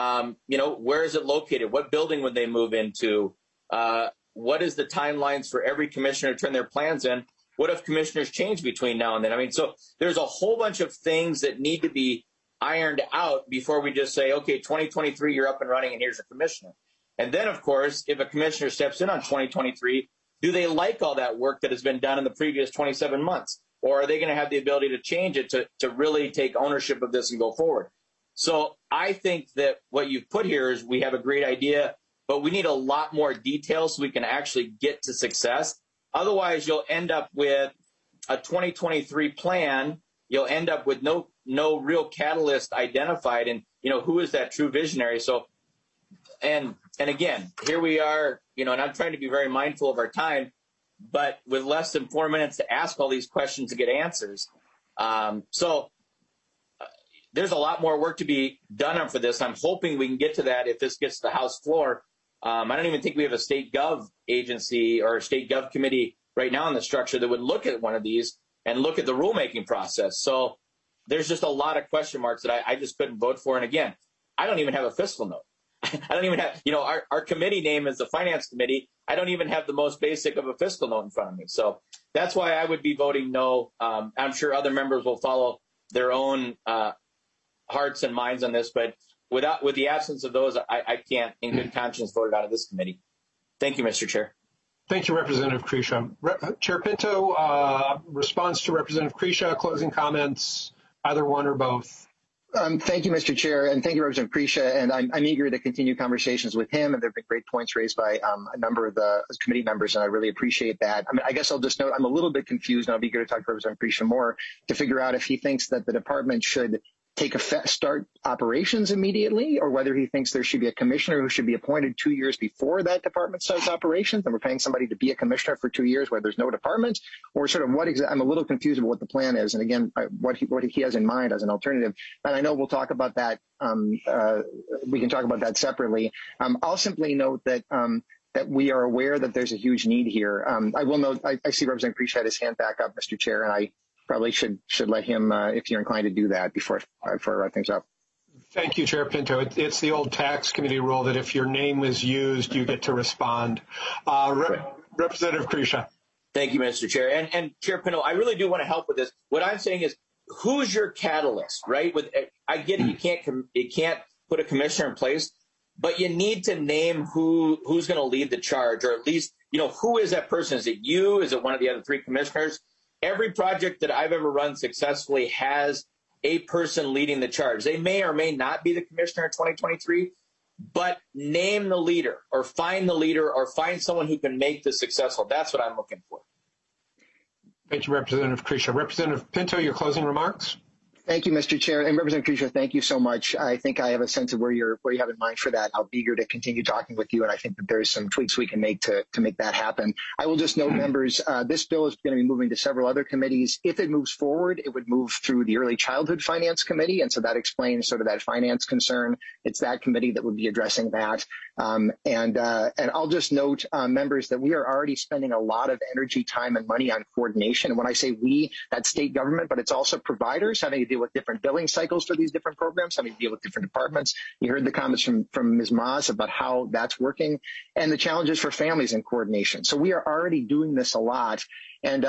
Where is it located? What building would they move into? What is the timelines for every commissioner to turn their plans in? What if commissioners change between now and then? I mean, so there's a whole bunch of things that need to be ironed out before we just say, okay, 2023, you're up and running, and here's a commissioner. And then, of course, if a commissioner steps in on 2023, do they like all that work that has been done in the previous 27 months? Or are they going to have the ability to change it to really take ownership of this and go forward? So I think that what you've put here is we have a great idea, but we need a lot more detail so we can actually get to success. Otherwise, you'll end up with a 2023 plan. You'll end up with no real catalyst identified, and who is that true visionary? So, and again, here we are. And I'm trying to be very mindful of our time, but with less than 4 minutes to ask all these questions to get answers. So there's a lot more work to be done for this. I'm hoping we can get to that if this gets to the House floor. I don't even think we have a state gov agency or a state gov committee right now in the structure that would look at one of these and look at the rulemaking process. So there's just a lot of question marks that I just couldn't vote for. And again, I don't even have a fiscal note. I don't even have, our committee name is the Finance Committee. I don't even have the most basic of a fiscal note in front of me. So that's why I would be voting no. I'm sure other members will follow their own hearts and minds on this, but with the absence of those, I can't in good conscience vote it out of this committee. Thank you, Mr. Chair. Thank you, Representative Krisha. Chair Pinto, response to Representative Krisha, closing comments, either one or both. Thank you, Mr. Chair, and thank you, Representative Krisha. And I'm eager to continue conversations with him. And there have been great points raised by a number of the committee members, and I really appreciate that. I mean, I guess I'll just note I'm a little bit confused, and I'll be eager to talk to Representative Krisha more to figure out if he thinks that the department should start operations immediately, or whether he thinks there should be a commissioner who should be appointed 2 years before that department starts operations, and we're paying somebody to be a commissioner for 2 years where there's no department, or sort of I'm a little confused about what the plan is, and again, what he has in mind as an alternative. And I know we'll talk about that. We can talk about that separately. I'll simply note that that we are aware that there's a huge need here. I will note, I see Representative Krisha had his hand back up, Mr. Chair, and I probably should let him, if you're inclined to do that before I wrap things up. Thank you, Chair Pinto. It's the old tax committee rule that if your name is used, you get to respond. Representative Krisha. Thank you, Mr. Chair. And Chair Pinto, I really do want to help with this. What I'm saying is, who's your catalyst, right? I get it, you can't put a commissioner in place, but you need to name who's going to lead the charge, or at least, who is that person? Is it you? Is it one of the other three commissioners? Every project that I've ever run successfully has a person leading the charge. They may or may not be the commissioner in 2023, but name the leader, or find the leader, or find someone who can make this successful. That's what I'm looking for. Thank you, Representative Krisha. Representative Pinto, your closing remarks. Thank you, Mr. Chair. And Representative Krisha, thank you so much. I think I have a sense of where you have in mind for that. I'll be eager to continue talking with you, and I think that there's some tweaks we can make to make that happen. I will just note, members, this bill is going to be moving to several other committees. If it moves forward, it would move through the Early Childhood Finance Committee, and so that explains sort of that finance concern. It's that committee that would be addressing that. And I'll just note, members, that we are already spending a lot of energy, time, and money on coordination. And when I say we, that's state government, but it's also providers having to deal with different billing cycles for these different programs, having to deal with different departments. You heard the comments from Ms. Maas about how that's working, and the challenges for families in coordination. So we are already doing this a lot. And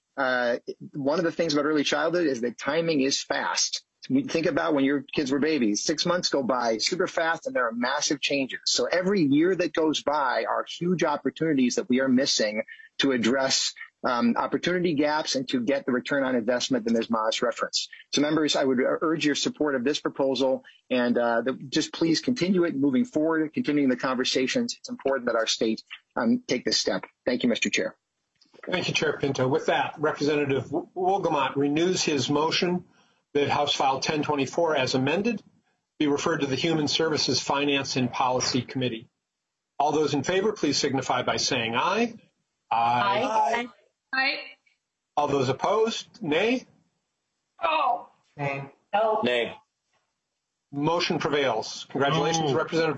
one of the things about early childhood is that timing is fast. Think about when your kids were babies. 6 months go by super fast, and there are massive changes. So every year that goes by are huge opportunities that we are missing to address opportunity gaps and to get the return on investment that Ms. Maas referenced. So members, I would urge your support of this proposal, and just please continue it moving forward, continuing the conversations. It's important that our state take this step. Thank you, Mr. Chair. Thank you, Chair Pinto. With that, Representative Wolgamott renews his motion that House File 1024 as amended be referred to the Human Services Finance and Policy Committee. All those in favor, please signify by saying aye. Aye. Aye. All those opposed, nay? Oh. Nay. No. Nay. Motion prevails. Congratulations,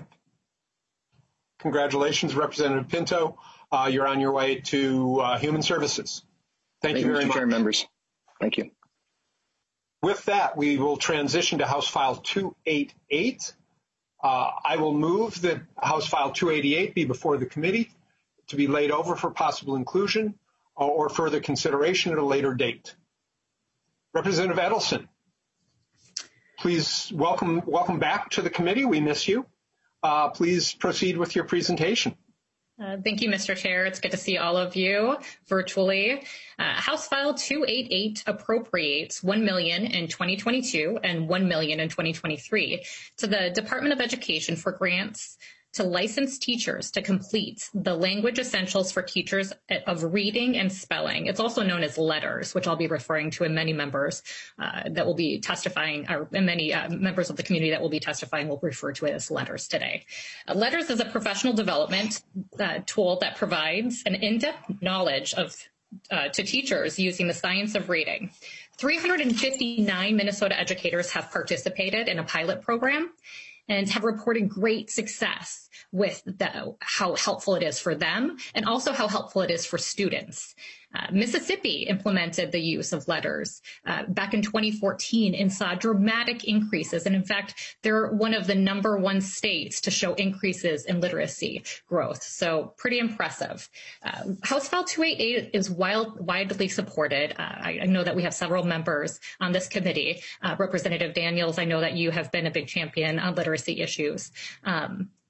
Representative Pinto. You're on your way to Human Services. Thank you very much. Mr. Chair, members. Thank you. With that, we will transition to House File 288. I will move that House File 288 be before the committee to be laid over for possible inclusion or further consideration at a later date. Representative Edelson, please welcome back to the committee. We miss you. Please proceed with your presentation. Thank you, Mr. Chair. It's good to see all of you virtually. House File 288 appropriates $1 million in 2022 and $1 million in 2023 to the Department of Education for grants to license teachers to complete the language essentials for teachers of reading and spelling. It's also known as LETRS, which I'll be referring to, and many members that will be testifying, or many members of the community that will be testifying will refer to it as LETRS today. LETRS is a professional development tool that provides an in-depth knowledge of to teachers using the science of reading. 359 Minnesota educators have participated in a pilot program and have reported great success with how helpful it is for them and also how helpful it is for students. Mississippi implemented the use of LETRS back in 2014 and saw dramatic increases. And in fact, they're one of the #1 states to show increases in literacy growth. So pretty impressive. House File 288 is widely supported. I know that we have several members on this committee. Representative Daniels, I know that you have been a big champion on literacy issues.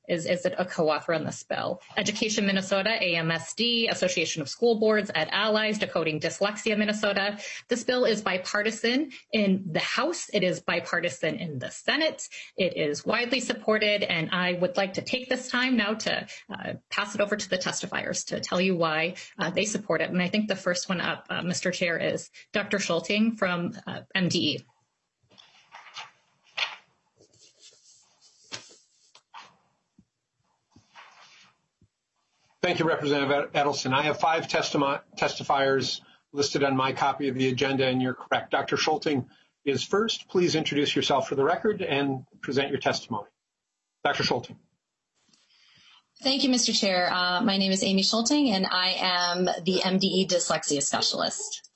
is a co-author on this bill. Education Minnesota, AMSD, Association of School Boards et Allies, Decoding Dyslexia Minnesota. This bill is bipartisan in the House. It is bipartisan in the Senate. It is widely supported, and I would like to take this time now to pass it over to the testifiers to tell you why they support it. And I think the first one up, Mr. Chair, is Dr. Schulting from MDE. Thank you, Representative Edelson. I have 5 testifiers listed on my copy of the agenda, and you're correct. Dr. Schulting is first. Please introduce yourself for the record and present your testimony. Dr. Schulting. Thank you, Mr. Chair. My name is Amy Schulting, and I am the MDE dyslexia specialist.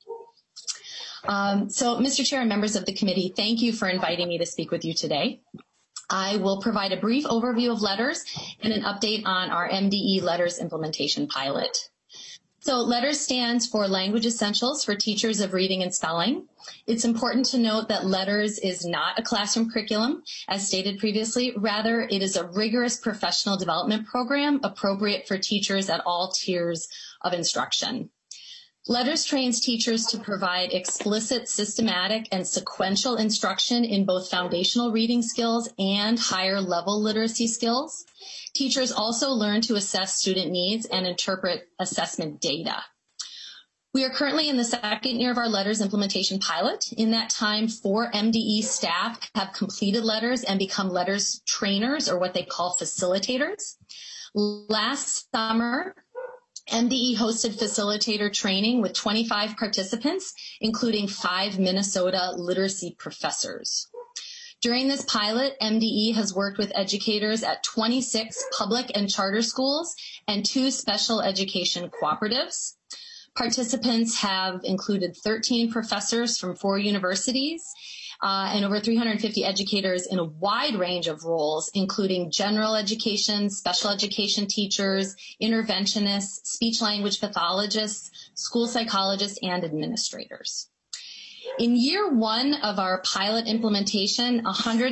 So, Mr. Chair and members of the committee, thank you for inviting me to speak with you today. I will provide a brief overview of LETRS and an update on our MDE LETRS implementation pilot. So LETRS stands for Language Essentials for Teachers of Reading and Spelling. It's important to note that LETRS is not a classroom curriculum, as stated previously. Rather, it is a rigorous professional development program appropriate for teachers at all tiers of instruction. LETRS trains teachers to provide explicit, systematic, and sequential instruction in both foundational reading skills and higher level literacy skills. Teachers also learn to assess student needs and interpret assessment data. We are currently in the second year of our LETRS implementation pilot. In that time, 4 MDE staff have completed LETRS and become LETRS trainers, or what they call facilitators. Last summer, MDE hosted facilitator training with 25 participants, including 5 Minnesota literacy professors. During this pilot, MDE has worked with educators at 26 public and charter schools and 2 special education cooperatives. Participants have included 13 professors from 4 universities and over 350 educators in a wide range of roles, including general education, special education teachers, interventionists, speech-language pathologists, school psychologists, and administrators. In year 1 of our pilot implementation,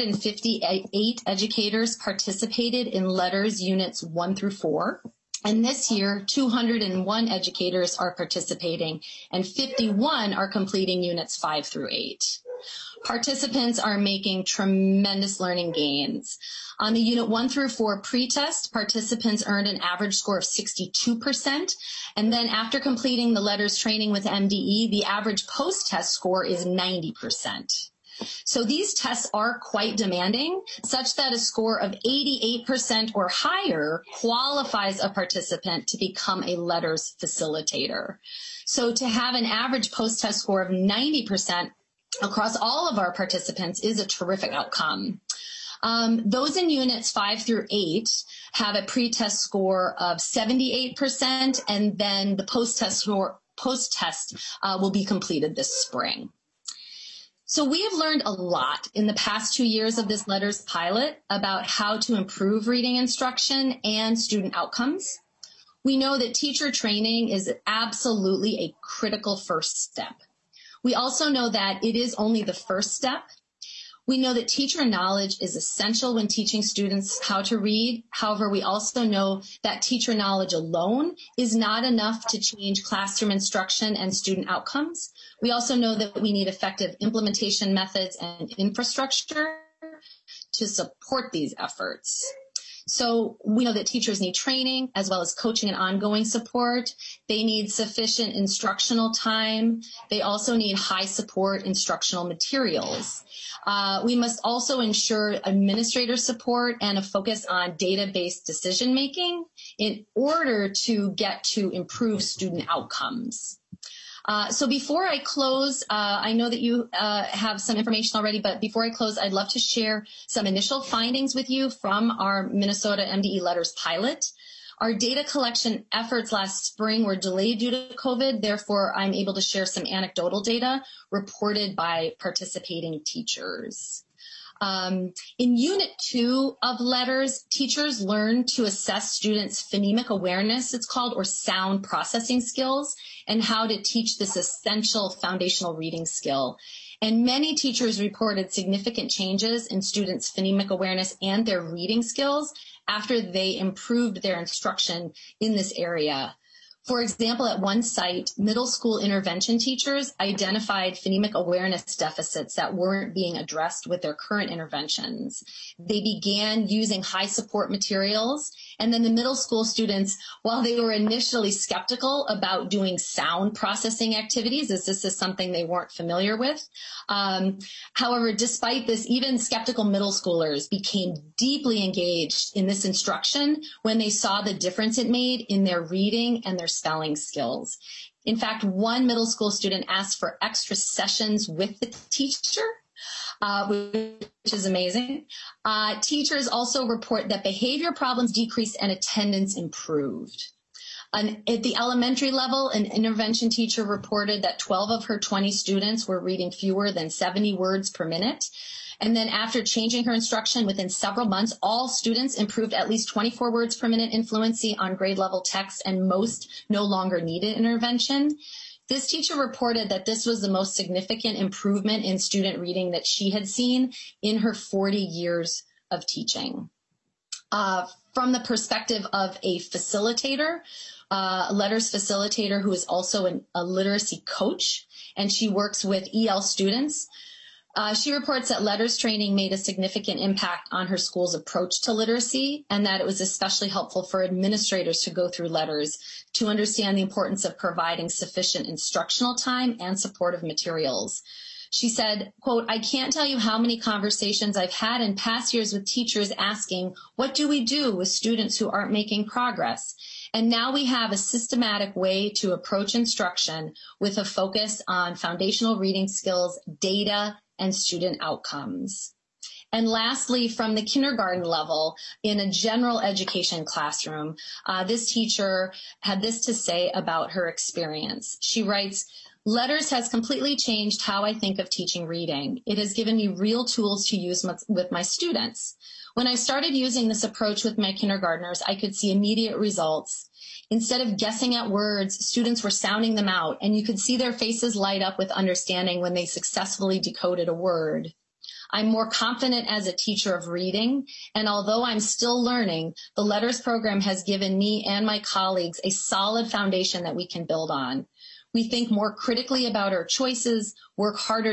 158 educators participated in LETRS units 1 through 4. And this year, 201 educators are participating and 51 are completing units 5 through 8. Participants are making tremendous learning gains. On the unit 1 through 4 pretest, participants earned an average score of 62%. And then after completing the LETRS training with MDE, the average post-test score is 90%. So these tests are quite demanding, such that a score of 88% or higher qualifies a participant to become a LETRS facilitator. So to have an average post-test score of 90% across all of our participants is a terrific outcome. Those in units 5 through 8 have a pretest score of 78%, and then the post-test will be completed this spring. So we have learned a lot in the past 2 years of this LETRS pilot about how to improve reading instruction and student outcomes. We know that teacher training is absolutely a critical first step. We also know that it is only the first step. We know that teacher knowledge is essential when teaching students how to read. However, we also know that teacher knowledge alone is not enough to change classroom instruction and student outcomes. We also know that we need effective implementation methods and infrastructure to support these efforts. So we know that teachers need training as well as coaching and ongoing support. They need sufficient instructional time. They also need high support instructional materials. We must also ensure administrator support and a focus on data-based decision-making in order to get to improve student outcomes. So before I close, I know that you have some information already, but before I close, I'd love to share some initial findings with you from our Minnesota MDE LETRS pilot. Our data collection efforts last spring were delayed due to COVID. Therefore, I'm able to share some anecdotal data reported by participating teachers. In Unit 2 of Letters, teachers learn to assess students' phonemic awareness, it's called, or sound processing skills, and how to teach this essential foundational reading skill. And many teachers reported significant changes in students' phonemic awareness and their reading skills after they improved their instruction in this area. For example, at one site, middle school intervention teachers identified phonemic awareness deficits that weren't being addressed with their current interventions. They began using high support materials, and then the middle school students, while they were initially skeptical about doing sound processing activities, as this is something they weren't familiar with, however, despite this, even skeptical middle schoolers became deeply engaged in this instruction when they saw the difference it made in their reading and their spelling skills. In fact, one middle school student asked for extra sessions with the teacher, which is amazing. Teachers also report that behavior problems decreased and attendance improved. At the elementary level, an intervention teacher reported that 12 of her 20 students were reading fewer than 70 words per minute. And then after changing her instruction within several months, all students improved at least 24 words per minute in fluency on grade level text, and most no longer needed intervention. This teacher reported that this was the most significant improvement in student reading that she had seen in her 40 years of teaching. From the perspective of a facilitator, a Letters facilitator who is also a literacy coach, and she works with EL students, she reports that Letters training made a significant impact on her school's approach to literacy, and that it was especially helpful for administrators to go through Letters to understand the importance of providing sufficient instructional time and supportive materials. She said, quote, "I can't tell you how many conversations I've had in past years with teachers asking, what do we do with students who aren't making progress? And now we have a systematic way to approach instruction with a focus on foundational reading skills, data, and student outcomes." And lastly, from the kindergarten level, in a general education classroom, this teacher had this to say about her experience. She writes, "Letters has completely changed how I think of teaching reading. It has given me real tools to use with my students. When I started using this approach with my kindergartners, I could see immediate results. Instead of guessing at words, students were sounding them out, and you could see their faces light up with understanding when they successfully decoded a word. I'm more confident as a teacher of reading, and although I'm still learning, the Letters program has given me and my colleagues a solid foundation that we can build on. We think more critically about our choices, work harder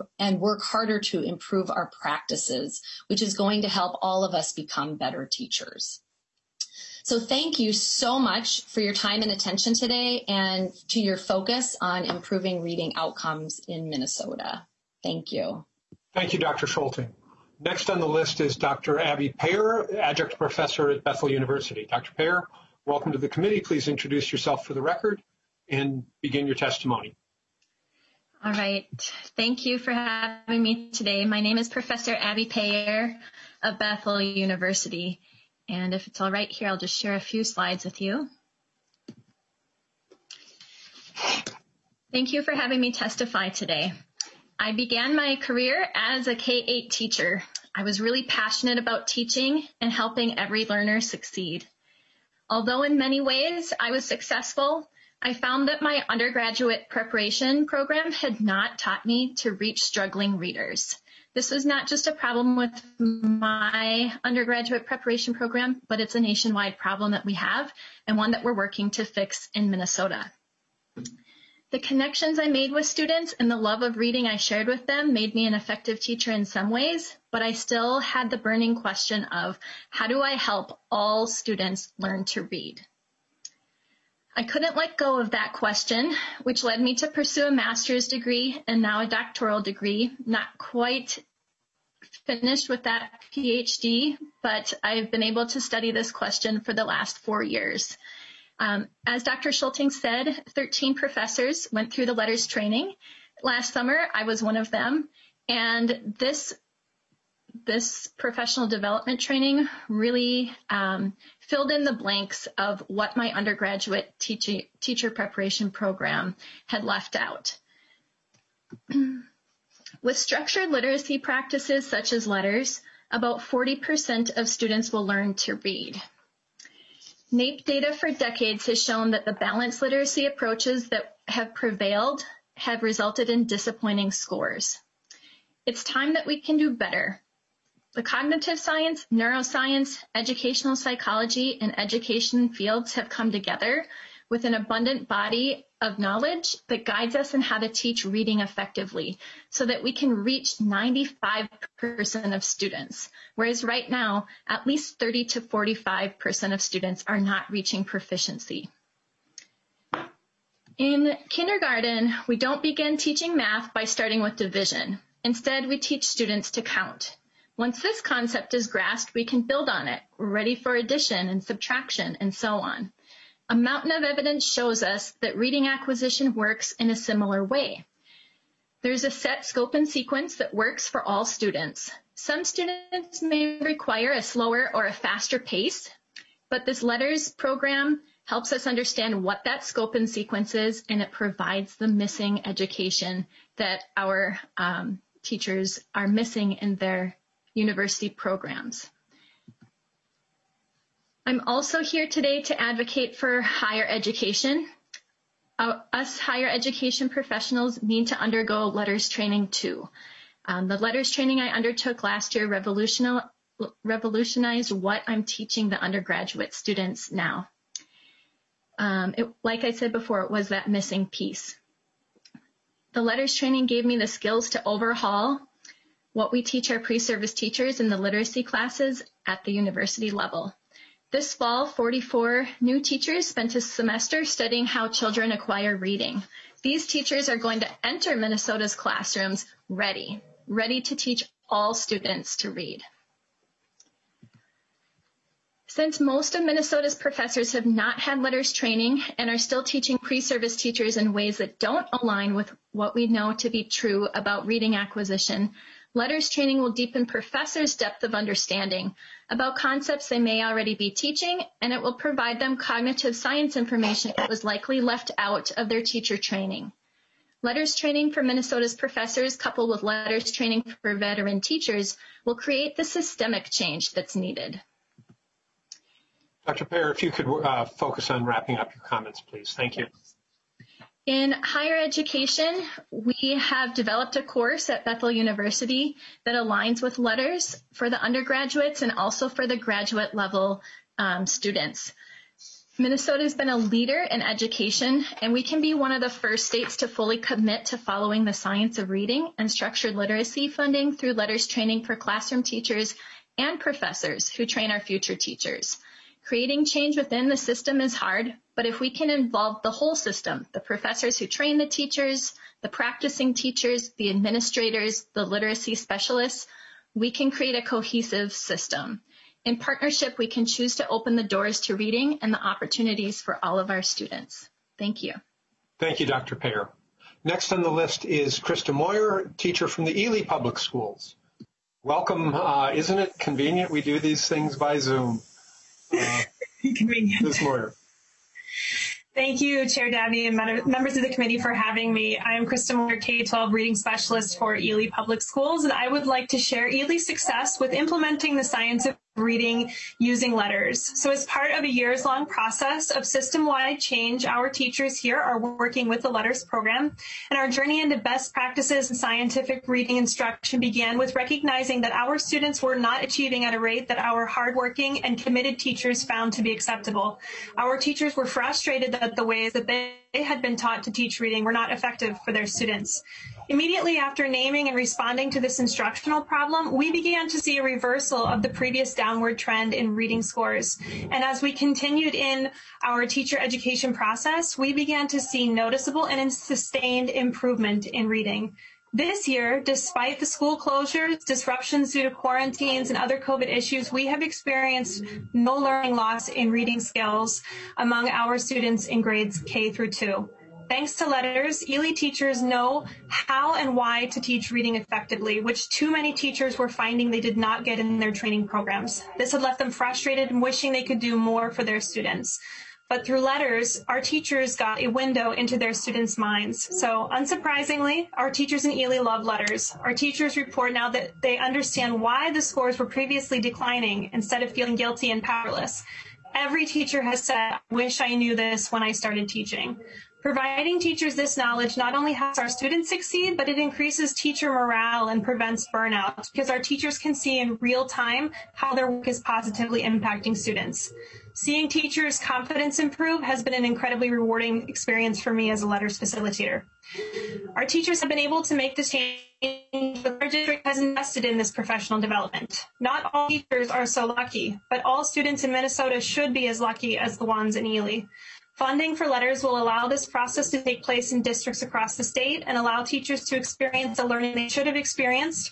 to improve our practices, which is going to help all of us become better teachers." So thank you so much for your time and attention today, and to your focus on improving reading outcomes in Minnesota. Thank you. Thank you, Dr. Schulting. Next on the list is Dr. Abby Payer, adjunct professor at Bethel University. Dr. Payer, welcome to the committee. Please introduce yourself for the record and begin your testimony. All right. Thank you for having me today. My name is Professor Abby Payer of Bethel University. And if it's all right here, I'll just share a few slides with you. Thank you for having me testify today. I began my career as a K-8 teacher. I was really passionate about teaching and helping every learner succeed. Although in many ways I was successful, I found that my undergraduate preparation program had not taught me to reach struggling readers. This was not just a problem with my undergraduate preparation program, but it's a nationwide problem that we have and one that we're working to fix in Minnesota. The connections I made with students and the love of reading I shared with them made me an effective teacher in some ways, but I still had the burning question of how do I help all students learn to read? I couldn't let go of that question, which led me to pursue a master's degree and now a doctoral degree. Not quite finished with that PhD, but I've been able to study this question for the last 4 years. As Dr. Schulting said, 13 professors went through the Letters training. Last summer, I was one of them, and this professional development training really filled in the blanks of what my undergraduate teacher preparation program had left out. With structured literacy practices such as letters, about 40% of students will learn to read. NAEP data for decades has shown that the balanced literacy approaches that have prevailed have resulted in disappointing scores. It's time that we can do better. The cognitive science, neuroscience, educational psychology, and education fields have come together with an abundant body of knowledge that guides us in how to teach reading effectively so that we can reach 95% of students, whereas right now, at least 30 to 45% of students are not reaching proficiency. In kindergarten, we don't begin teaching math by starting with division. Instead, we teach students to count. Once this concept is grasped, we can build on it. We're ready for addition and subtraction and so on. A mountain of evidence shows us that reading acquisition works in a similar way. There's a set scope and sequence that works for all students. Some students may require a slower or a faster pace, but this letters program helps us understand what that scope and sequence is, and it provides the missing education that our teachers are missing in their university programs. I'm also here today to advocate for higher education. Us higher education professionals need to undergo letters training too. The letters training I undertook last year revolutionized what I'm teaching the undergraduate students now. Like I said before, it was that missing piece. The letters training gave me the skills to overhaul what we teach our pre-service teachers in the literacy classes at the university level. This fall, 44 new teachers spent a semester studying how children acquire reading. These teachers are going to enter Minnesota's classrooms ready to teach all students to read. Since most of Minnesota's professors have not had letters training and are still teaching pre-service teachers in ways that don't align with what we know to be true about reading acquisition, letters training will deepen professors' depth of understanding about concepts they may already be teaching, and it will provide them cognitive science information that was likely left out of their teacher training. Letters training for Minnesota's professors, coupled with letters training for veteran teachers, will create the systemic change that's needed. Dr. Payer, if you could focus on wrapping up your comments, please. Thank you. In higher education, we have developed a course at Bethel University that aligns with letters for the undergraduates and also for the graduate level students. Minnesota has been a leader in education, and we can be one of the first states to fully commit to following the science of reading and structured literacy funding through letters training for classroom teachers and professors who train our future teachers. Creating change within the system is hard, but if we can involve the whole system, the professors who train the teachers, the practicing teachers, the administrators, the literacy specialists, we can create a cohesive system. In partnership, we can choose to open the doors to reading and the opportunities for all of our students. Thank you. Thank you, Dr. Payer. Next on the list is Krista Moyer, teacher from the Ely Public Schools. Welcome. Isn't it convenient we do these things by Zoom? Convenient. Ms. Moyer. Thank you, Chair Dabney and members of the committee for having me. I am Krista Moyer, K-12 reading specialist for Ely Public Schools, and I would like to share Ely's success with implementing the science of reading using letters. So as part of a years-long process of system-wide change, our teachers here are working with the letters program, and our journey into best practices in scientific reading instruction began with recognizing that our students were not achieving at a rate that our hardworking and committed teachers found to be acceptable. Our teachers were frustrated that the ways that they had been taught to teach reading were not effective for their students. Immediately after naming and responding to this instructional problem, we began to see a reversal of the previous downward trend in reading scores. And as we continued in our teacher education process, we began to see noticeable and sustained improvement in reading. This year, despite the school closures, disruptions due to quarantines, and other COVID issues, we have experienced no learning loss in reading skills among our students in grades K through 2. Thanks to letters, Ely teachers know how and why to teach reading effectively, which too many teachers were finding they did not get in their training programs. This had left them frustrated and wishing they could do more for their students. But through letters, our teachers got a window into their students' minds. So unsurprisingly, our teachers in Ely love letters. Our teachers report now that they understand why the scores were previously declining instead of feeling guilty and powerless. Every teacher has said, I wish I knew this when I started teaching. Providing teachers this knowledge not only helps our students succeed, but it increases teacher morale and prevents burnout because our teachers can see in real time how their work is positively impacting students. Seeing teachers' confidence improve has been an incredibly rewarding experience for me as a letters facilitator. Our teachers have been able to make this change because our district has invested in this professional development. Not all teachers are so lucky, but all students in Minnesota should be as lucky as the ones in Ely. Funding for letters will allow this process to take place in districts across the state and allow teachers to experience the learning they should have experienced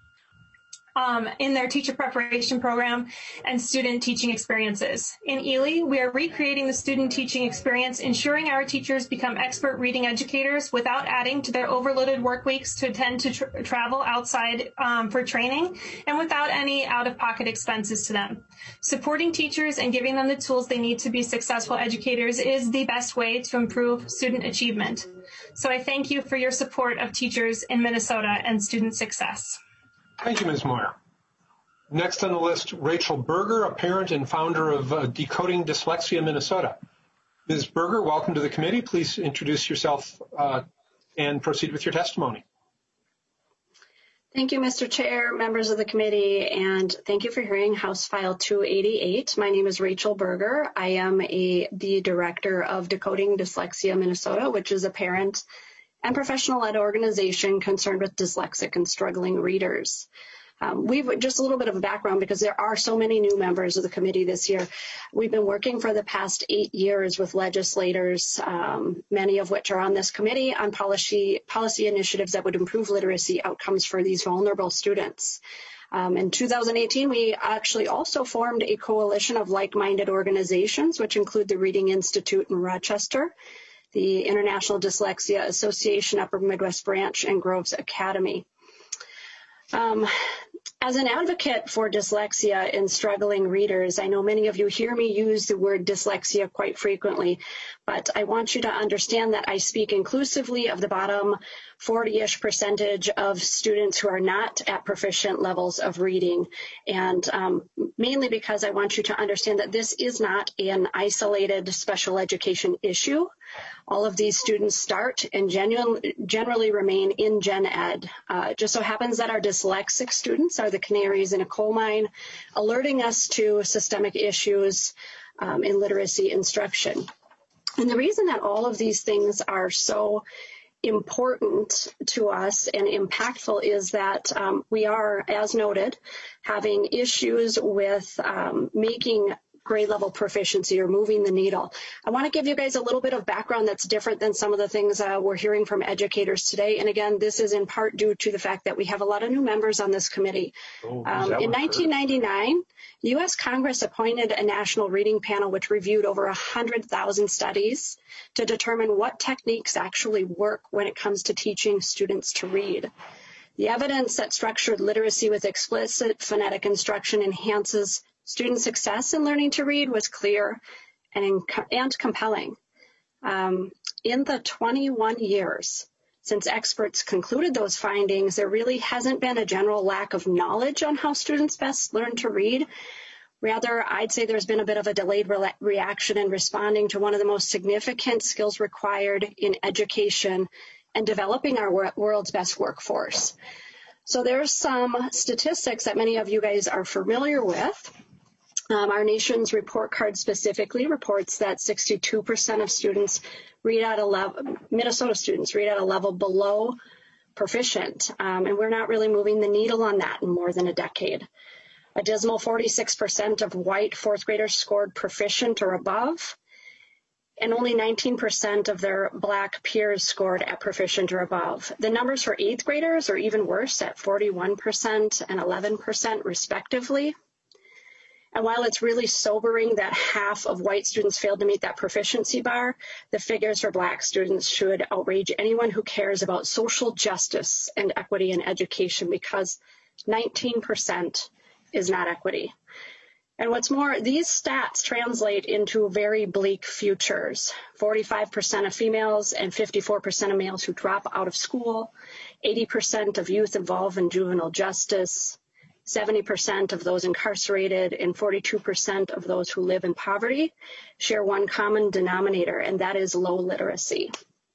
in their teacher preparation program and student teaching experiences. In Ely, we are recreating the student teaching experience, ensuring our teachers become expert reading educators without adding to their overloaded work weeks to attend to travel outside for training and without any out-of-pocket expenses to them. Supporting teachers and giving them the tools they need to be successful educators is the best way to improve student achievement. So I thank you for your support of teachers in Minnesota and student success. Thank you, Ms. Moyer. Next on the list, Rachel Berger, a parent and founder of Decoding Dyslexia Minnesota. Ms. Berger, welcome to the committee. Please introduce yourself and proceed with your testimony. Thank you, Mr. Chair, members of the committee, and thank you for hearing House File 288. My name is Rachel Berger. I am the director of Decoding Dyslexia Minnesota, which is a parent and professional-led organization concerned with dyslexic and struggling readers. We've just a little bit of a background because there are so many new members of the committee this year. We've been working for the past 8 years with legislators, many of which are on this committee, on policy initiatives that would improve literacy outcomes for these vulnerable students. In 2018, we actually also formed a coalition of like-minded organizations, which include the Reading Institute in Rochester, the International Dyslexia Association Upper Midwest Branch, and Groves Academy. As an advocate for dyslexia and struggling readers, I know many of you hear me use the word dyslexia quite frequently, but I want you to understand that I speak inclusively of the bottom 40-ish percentage of students who are not at proficient levels of reading, and mainly because I want you to understand that this is not an isolated special education issue. All of these students start and generally remain in gen ed. It just so happens that our dyslexic students are the canaries in a coal mine, alerting us to systemic issues in literacy instruction. And the reason that all of these things are so important to us and impactful is that we are, as noted, having issues with making grade level proficiency or moving the needle. I want to give you guys a little bit of background that's different than some of the things we're hearing from educators today. And again, this is in part due to the fact that we have a lot of new members on this committee. In 1999, U.S. Congress appointed a national reading panel which reviewed over 100,000 studies to determine what techniques actually work when it comes to teaching students to read. The evidence that structured literacy with explicit phonetic instruction enhances student success in learning to read was clear and compelling. In the 21 years since experts concluded those findings, there really hasn't been a general lack of knowledge on how students best learn to read. Rather, I'd say there's been a bit of a delayed reaction in responding to one of the most significant skills required in education and developing our world's best workforce. So there's some statistics that many of you guys are familiar with. Our nation's report card specifically reports that 62% of students read at a level, Minnesota students read at a level below proficient, and we're not really moving the needle on that in more than a decade. A dismal 46% of white fourth graders scored proficient or above, and only 19% of their black peers scored at proficient or above. The numbers for eighth graders are even worse at 41% and 11% respectively. And while it's really sobering that half of white students failed to meet that proficiency bar, the figures for black students should outrage anyone who cares about social justice and equity in education, because 19% is not equity. And what's more, these stats translate into very bleak futures. 45% of females and 54% of males who drop out of school, 80% of youth involved in juvenile justice, 70% of those incarcerated, and 42% of those who live in poverty share one common denominator, and that is low literacy.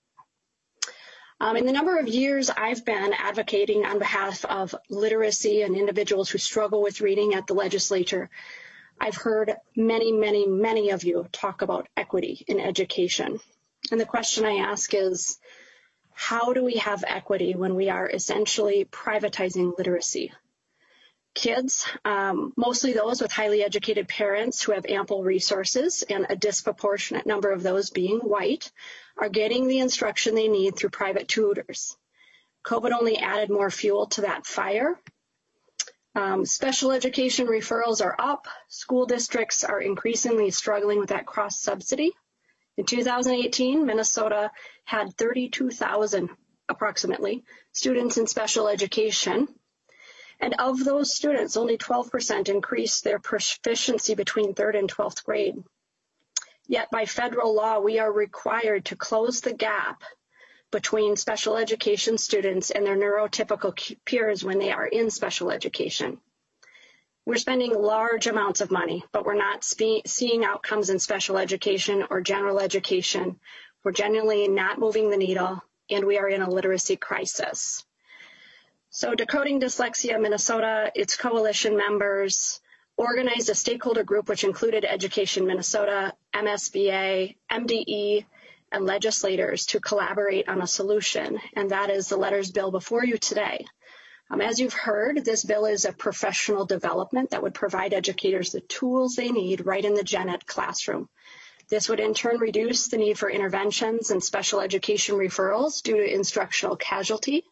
In the number of years I've been advocating on behalf of literacy and individuals who struggle with reading at the legislature, I've heard many of you talk about equity in education. And the question I ask is, how do we have equity when we are essentially privatizing literacy? Kids, mostly those with highly educated parents who have ample resources, and a disproportionate number of those being white, are getting the instruction they need through private tutors. COVID only added more fuel to that fire. Special education referrals are up. School districts are increasingly struggling with that cross-subsidy. In 2018, Minnesota had 32,000 approximately students in special education. And of those students, only 12% increased their proficiency between 3rd and 12th grade. Yet by federal law, we are required to close the gap between special education students and their neurotypical peers when they are in special education. We're spending large amounts of money, but we're not seeing outcomes in special education or general education. We're genuinely not moving the needle, and we are in a literacy crisis. So Decoding Dyslexia Minnesota, its coalition members, organized a stakeholder group which included Education Minnesota, MSBA, MDE, and legislators to collaborate on a solution, and that is the letters bill before you today. As you've heard, this bill is a professional development that would provide educators the tools they need right in the gen ed classroom. This would in turn reduce the need for interventions and special education referrals due to instructional casualty.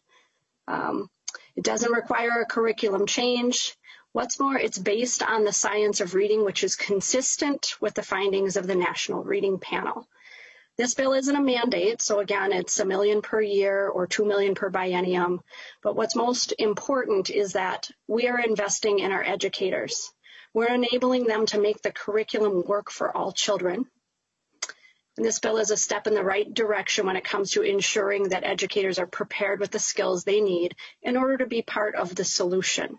It doesn't require a curriculum change. What's more, it's based on the science of reading, which is consistent with the findings of the National Reading Panel. This bill isn't a mandate, so again, it's $1 million per year or $2 million per biennium. But what's most important is that we are investing in our educators. We're enabling them to make the curriculum work for all children. And this bill is a step in the right direction when it comes to ensuring that educators are prepared with the skills they need in order to be part of the solution.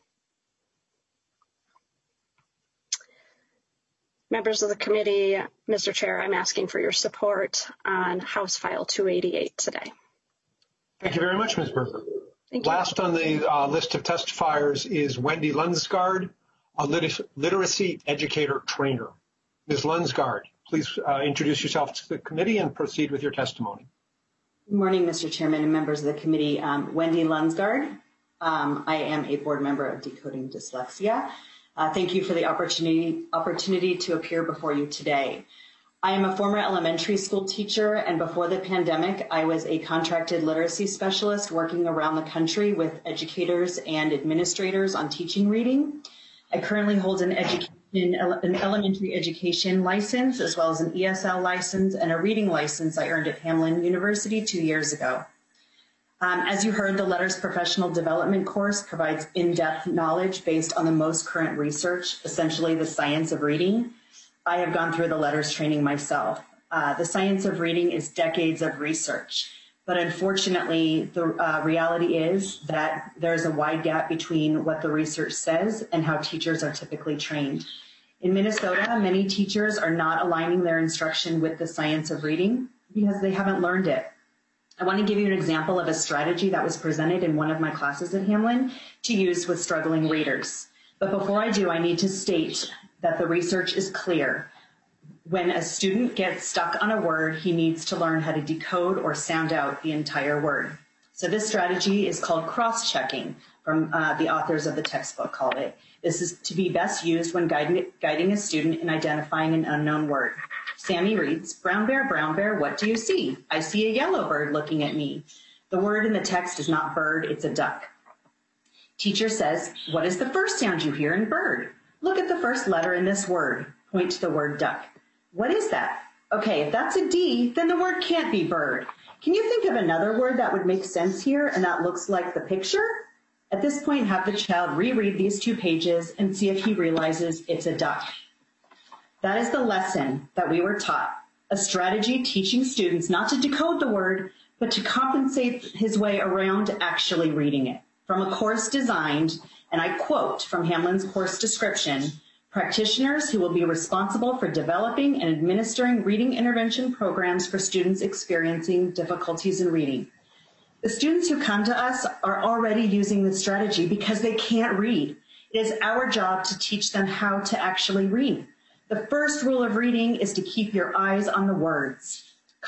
Members of the committee, Mr. Chair, I'm asking for your support on House File 288 today. Thank you very much, Ms. Berger. Thank you. Last on the list of testifiers is Wendy Lunsgaard, a literacy educator trainer. Ms. Lunsgaard, please introduce yourself to the committee and proceed with your testimony. Good morning, Mr. Chairman and members of the committee. Wendy Lunsgaard. I am a board member of Decoding Dyslexia. Thank you for the opportunity to appear before you today. I am a former elementary school teacher, and before the pandemic, I was a contracted literacy specialist working around the country with educators and administrators on teaching reading. I currently hold an elementary education license, as well as an ESL license and a reading license I earned at Hamline University 2 years ago. As you heard, the Letters Professional Development course provides in-depth knowledge based on the most current research, essentially the science of reading. I have gone through the letters training myself. The science of reading is decades of research, but unfortunately, the reality is that there's a wide gap between what the research says and how teachers are typically trained. In Minnesota, many teachers are not aligning their instruction with the science of reading because they haven't learned it. I want to give you an example of a strategy that was presented in one of my classes at Hamline to use with struggling readers. But before I do, I need to state that the research is clear. When a student gets stuck on a word, he needs to learn how to decode or sound out the entire word. So this strategy is called cross-checking, from the authors of the textbook called it. This is to be best used when guiding a student in identifying an unknown word. Sammy reads, brown bear, what do you see? I see a yellow bird looking at me. The word in the text is not bird, it's a duck. Teacher says, what is the first sound you hear in bird? Look at the first letter in this word. Point to the word duck. What is that? Okay, if that's a D, then the word can't be bird. Can you think of another word that would make sense here and that looks like the picture? At this point, have the child reread these 2 pages and see if he realizes it's a duck. That is the lesson that we were taught, a strategy teaching students not to decode the word, but to compensate his way around actually reading it. From a course designed, and I quote from Hamlin's course description, practitioners who will be responsible for developing and administering reading intervention programs for students experiencing difficulties in reading. The students who come to us are already using this strategy because they can't read. It is our job to teach them how to actually read. The first rule of reading is to keep your eyes on the words.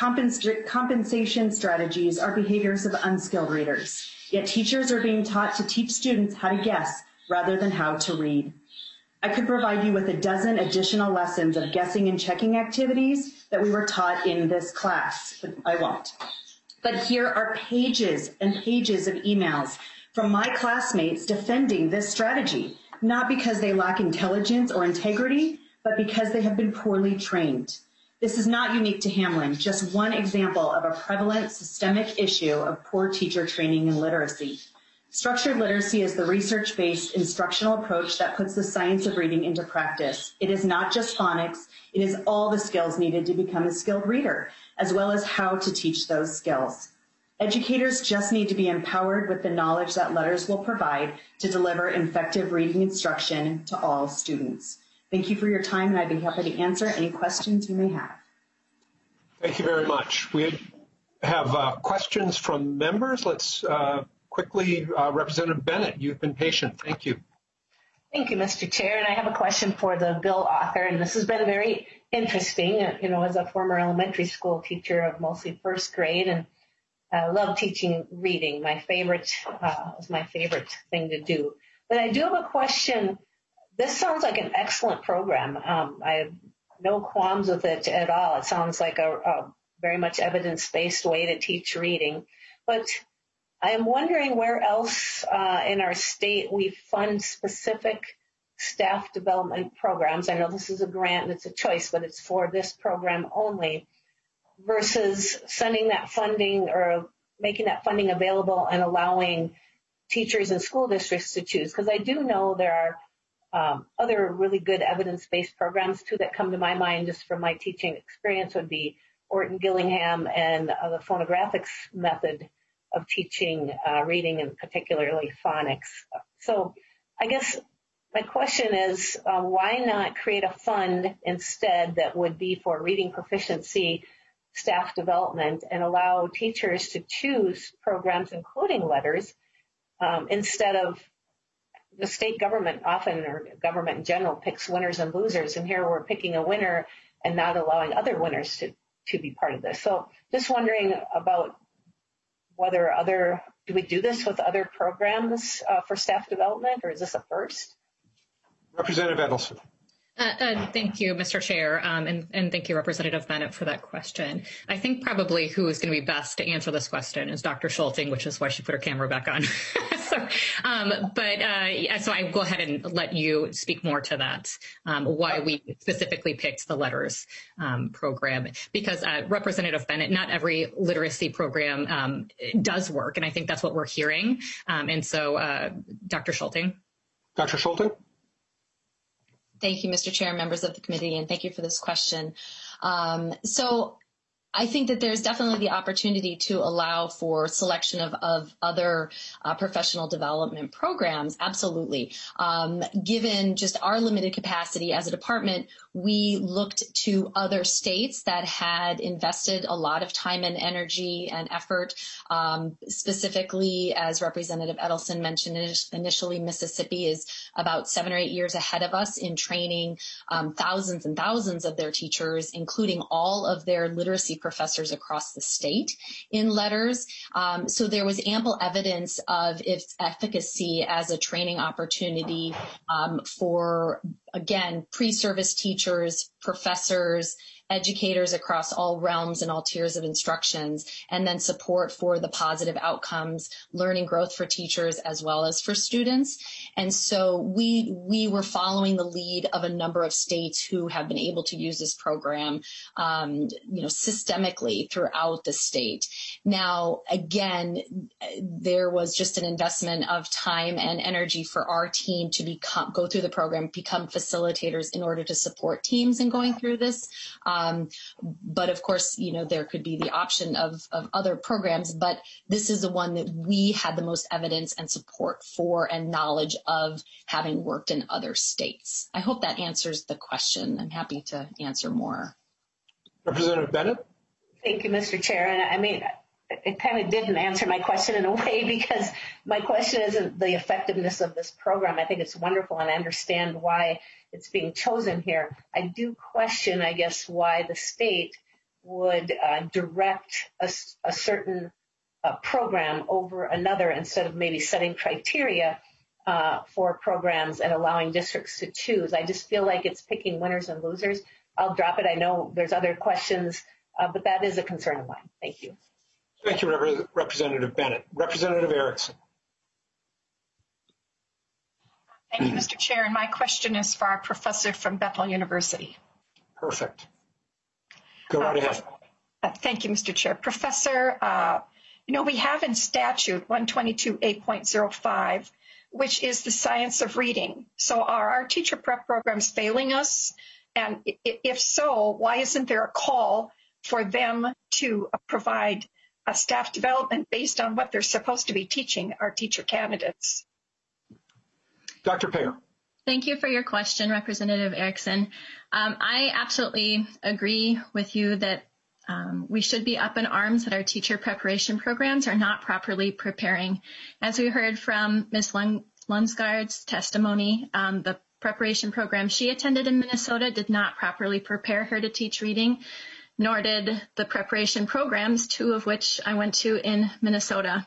Compensation strategies are behaviors of unskilled readers, yet teachers are being taught to teach students how to guess rather than how to read. I could provide you with a dozen additional lessons of guessing and checking activities that we were taught in this class, but I won't. But here are pages and pages of emails from my classmates defending this strategy, not because they lack intelligence or integrity, but because they have been poorly trained. This is not unique to Hamlin, just one example of a prevalent systemic issue of poor teacher training and literacy. Structured literacy is the research-based instructional approach that puts the science of reading into practice. It is not just phonics, it is all the skills needed to become a skilled reader, as well as how to teach those skills. Educators just need to be empowered with the knowledge that letters will provide to deliver effective reading instruction to all students. Thank you for your time, and I'd be happy to answer any questions you may have. Thank you very much. We have questions from members. Let's quickly, Representative Bennett, you've been patient. Thank you. Thank you, Mr. Chair. And I have a question for the bill author, and this has been very interesting, as a former elementary school teacher of mostly first grade, and I love teaching reading. My favorite is my favorite thing to do. But I do have a question. This sounds like an excellent program. I have no qualms with it at all. It sounds like a very much evidence-based way to teach reading. But I am wondering where else in our state we fund specific staff development programs. I know this is a grant and it's a choice, but it's for this program only, versus sending that funding or making that funding available and allowing teachers and school districts to choose. Because I do know there are other really good evidence-based programs too that come to my mind just from my teaching experience would be Orton Gillingham and the phonographics method of teaching reading and particularly phonics. So I guess my question is, why not create a fund instead that would be for reading proficiency staff development and allow teachers to choose programs, including letters, instead of the state government often, or government in general, picks winners and losers. And here we're picking a winner and not allowing other winners to be part of this. So just wondering about whether do we do this with other programs for staff development, or is this a first? Representative Edelson. Thank you, Mr. Chair, and thank you, Representative Bennett, for that question. I think probably who is going to be best to answer this question is Dr. Schulting, which is why she put her camera back on. So I will go ahead and let you speak more to that, why we specifically picked the letters program. Because Representative Bennett, not every literacy program does work, and I think that's what we're hearing. And so, Dr. Schulting. Dr. Schulting. Thank you, Mr. Chair, members of the committee, and thank you for this question. So I think that there's definitely the opportunity to allow for selection of other professional development programs, absolutely. Given just our limited capacity as a department, we looked to other states that had invested a lot of time and energy and effort. Specifically, as Representative Edelson mentioned initially, Mississippi is about 7 or 8 years ahead of us in training thousands and thousands of their teachers, including all of their literacy professors across the state in letters. So there was ample evidence of its efficacy as a training opportunity for, again, pre-service teachers, professors, educators across all realms and all tiers of instructions, and then support for the positive outcomes, learning growth for teachers as well as for students. And so we were following the lead of a number of states who have been able to use this program, systemically throughout the state. Now, again, there was just an investment of time and energy for our team to go through the program, become facilitators in order to support teams in going through this. But of course, there could be the option of other programs, but this is the one that we had the most evidence and support for and knowledge of, having worked in other states. I hope that answers the question. I'm happy to answer more. Representative Bennett? Thank you, Mr. Chair. And I mean, it kind of didn't answer my question in a way, because my question isn't the effectiveness of this program. I think it's wonderful, and I understand why it's being chosen here. I do question, I guess, why the state would direct a certain program over another instead of maybe setting criteria for programs and allowing districts to choose. I just feel like it's picking winners and losers. I'll drop it. I know there's other questions, but that is a concern of mine. Thank you. Thank you, Representative Bennett. Representative Erickson. Thank you, Mr. Chair. And my question is for our professor from Bethel University. Perfect. Go right ahead. Thank you, Mr. Chair. Professor, we have in statute 122A.05, which is the science of reading. So are our teacher prep programs failing us? And if so, why isn't there a call for them to provide a staff development based on what they're supposed to be teaching our teacher candidates? Dr. Payer. Thank you for your question, Representative Erickson. I absolutely agree with you that we should be up in arms that our teacher preparation programs are not properly preparing. As we heard from Ms. Lunsgaard's testimony, the preparation program she attended in Minnesota did not properly prepare her to teach reading, nor did the preparation programs, 2 of which I went to in Minnesota.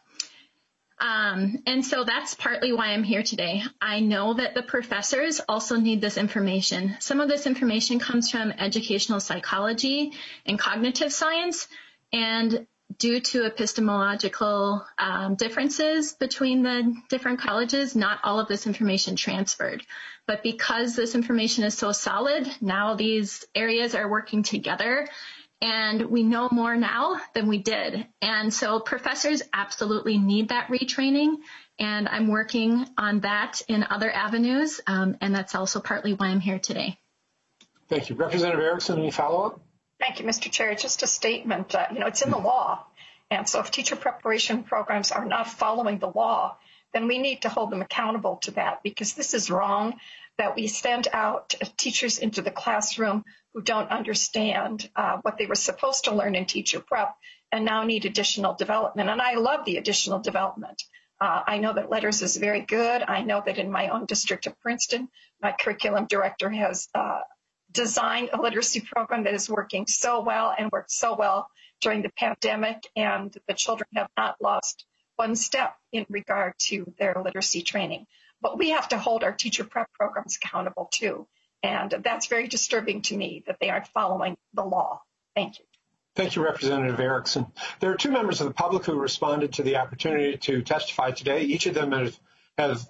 And so that's partly why I'm here today. I know that the professors also need this information. Some of this information comes from educational psychology and cognitive science, and due to epistemological differences between the different colleges, not all of this information transferred. But because this information is so solid, now these areas are working together, and we know more now than we did. And so professors absolutely need that retraining, and I'm working on that in other avenues, and that's also partly why I'm here today. Thank you. Representative Erickson, any follow-up? Thank you, Mr. Chair. Just a statement, it's in the law. And so if teacher preparation programs are not following the law, then we need to hold them accountable to that, because this is wrong that we send out teachers into the classroom who don't understand what they were supposed to learn in teacher prep and now need additional development. And I love the additional development. I know that LETRS is very good. I know that in my own district of Princeton, my curriculum director has designed a literacy program that is working so well and worked so well during the pandemic, and the children have not lost one step in regard to their literacy training. But we have to hold our teacher prep programs accountable too. And that's very disturbing to me that they aren't following the law. Thank you. Thank you, Representative Erickson. There are 2 members of the public who responded to the opportunity to testify today. Each of them have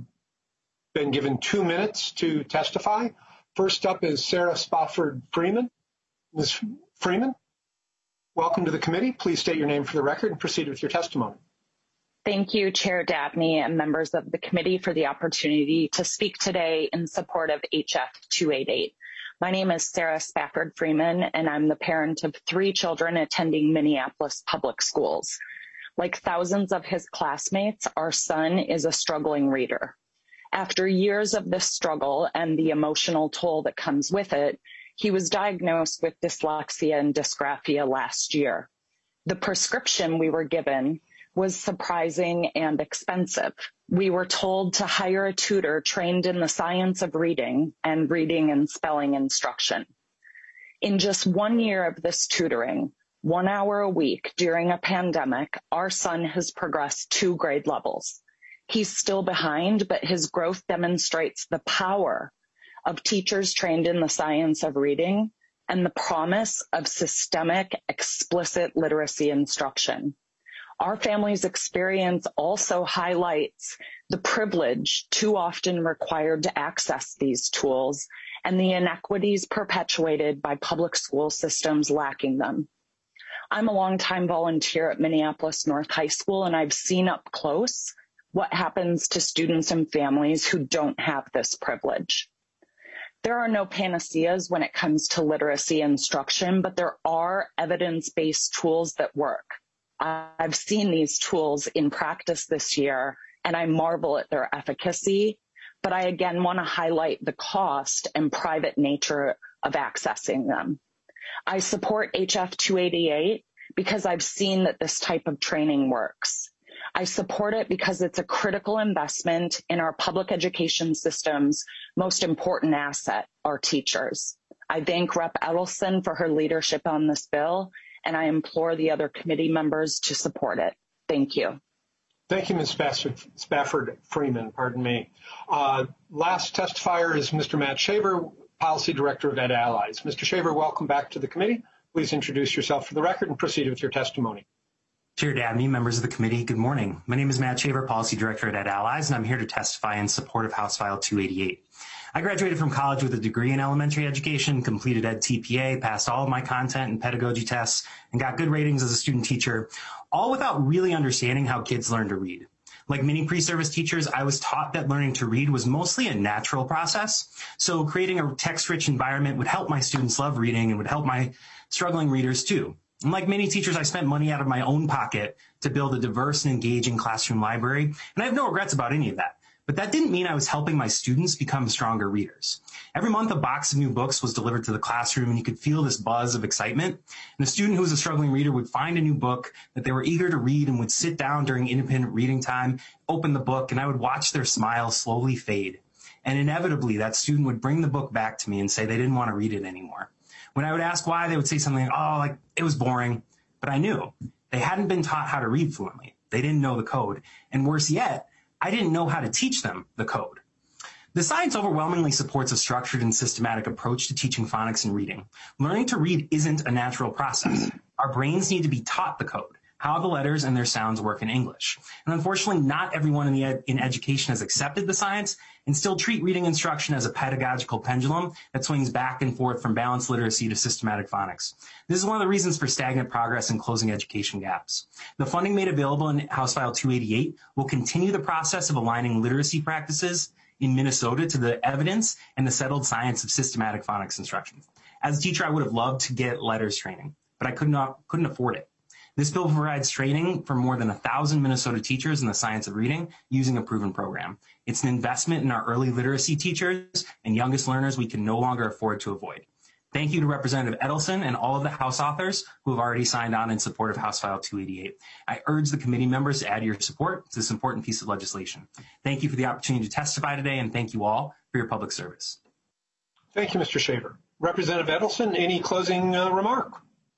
been given 2 minutes to testify. First up is Sarah Spofford Freeman. Ms. Freeman, welcome to the committee. Please state your name for the record and proceed with your testimony. Thank you, Chair Dabney and members of the committee, for the opportunity to speak today in support of HF 288. My name is Sarah Spafford Freeman, and I'm the parent of 3 children attending Minneapolis public schools. Like thousands of his classmates, our son is a struggling reader. After years of this struggle and the emotional toll that comes with it, he was diagnosed with dyslexia and dysgraphia last year. The prescription we were given was surprising and expensive. We were told to hire a tutor trained in the science of reading and spelling instruction. In just 1 year of this tutoring, 1 hour a week during a pandemic, our son has progressed 2 grade levels. He's still behind, but his growth demonstrates the power of teachers trained in the science of reading and the promise of systemic, explicit literacy instruction. Our family's experience also highlights the privilege too often required to access these tools and the inequities perpetuated by public school systems lacking them. I'm a longtime volunteer at Minneapolis North High School, and I've seen up close what happens to students and families who don't have this privilege. There are no panaceas when it comes to literacy instruction, but there are evidence-based tools that work. I've seen these tools in practice this year, and I marvel at their efficacy, but I again want to highlight the cost and private nature of accessing them. I support HF 288 because I've seen that this type of training works. I support it because it's a critical investment in our public education system's most important asset, our teachers. I thank Rep. Edelson for her leadership on this bill, and I implore the other committee members to support it. Thank you. Thank you, Ms. Spafford Freeman. Pardon me. Last testifier is Mr. Matt Shaver, Policy Director of Ed Allies. Mr. Shaver, welcome back to the committee. Please introduce yourself for the record and proceed with your testimony. Chair Dabney, members of the committee, good morning. My name is Matt Shaver, Policy Director at Ed Allies, and I'm here to testify in support of House File 288. I graduated from college with a degree in elementary education, completed Ed TPA, passed all of my content and pedagogy tests, and got good ratings as a student teacher, all without really understanding how kids learn to read. Like many pre-service teachers, I was taught that learning to read was mostly a natural process, so creating a text-rich environment would help my students love reading and would help my struggling readers too. And like many teachers, I spent money out of my own pocket to build a diverse and engaging classroom library, and I have no regrets about any of that. But that didn't mean I was helping my students become stronger readers. Every month, a box of new books was delivered to the classroom, and you could feel this buzz of excitement. And a student who was a struggling reader would find a new book that they were eager to read and would sit down during independent reading time, open the book, and I would watch their smile slowly fade. And inevitably, that student would bring the book back to me and say they didn't want to read it anymore. When I would ask why, they would say something like, it was boring. But I knew they hadn't been taught how to read fluently. They didn't know the code. And worse yet, I didn't know how to teach them the code. The science overwhelmingly supports a structured and systematic approach to teaching phonics and reading. Learning to read isn't a natural process. Our brains need to be taught the code, how the letters and their sounds work in English. And unfortunately, not everyone in education has accepted the science and still treat reading instruction as a pedagogical pendulum that swings back and forth from balanced literacy to systematic phonics. This is one of the reasons for stagnant progress and closing education gaps. The funding made available in House File 288 will continue the process of aligning literacy practices in Minnesota to the evidence and the settled science of systematic phonics instruction. As a teacher, I would have loved to get letters training, but I couldn't afford it. This bill provides training for more than 1,000 Minnesota teachers in the science of reading using a proven program. It's an investment in our early literacy teachers and youngest learners we can no longer afford to avoid. Thank you to Representative Edelson and all of the House authors who have already signed on in support of House File 288. I urge the committee members to add your support to this important piece of legislation. Thank you for the opportunity to testify today, and thank you all for your public service. Thank you, Mr. Shaver. Representative Edelson, any closing remark?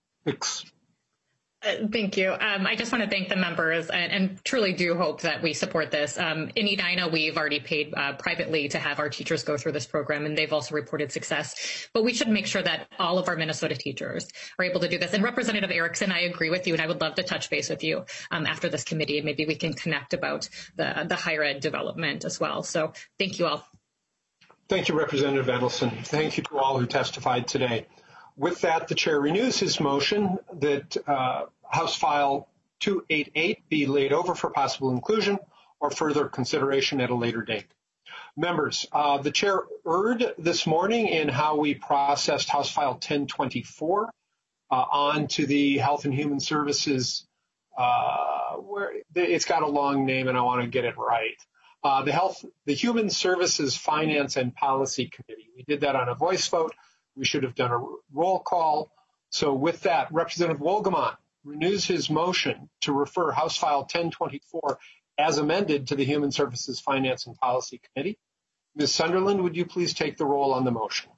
Thank you. I just want to thank the members and truly do hope that we support this. In Edina, we've already paid privately to have our teachers go through this program, and they've also reported success. But we should make sure that all of our Minnesota teachers are able to do this. And Representative Erickson, I agree with you, and I would love to touch base with you after this committee, and maybe we can connect about the higher ed development as well. So thank you all. Thank you, Representative Edelson. Thank you to all who testified today. With that, the chair renews his motion that House File 288 be laid over for possible inclusion or further consideration at a later date. Members, the chair erred this morning in how we processed House File 1024 on to the Health and Human Services, where it's got a long name and I want to get it right. The Human Services Finance and Policy Committee. We did that on a voice vote. We should have done a roll call. So with that, Representative Wolgamott renews his motion to refer House File 1024 as amended to the Human Services Finance and Policy Committee. Ms. Sunderland, would you please take the roll on the motion?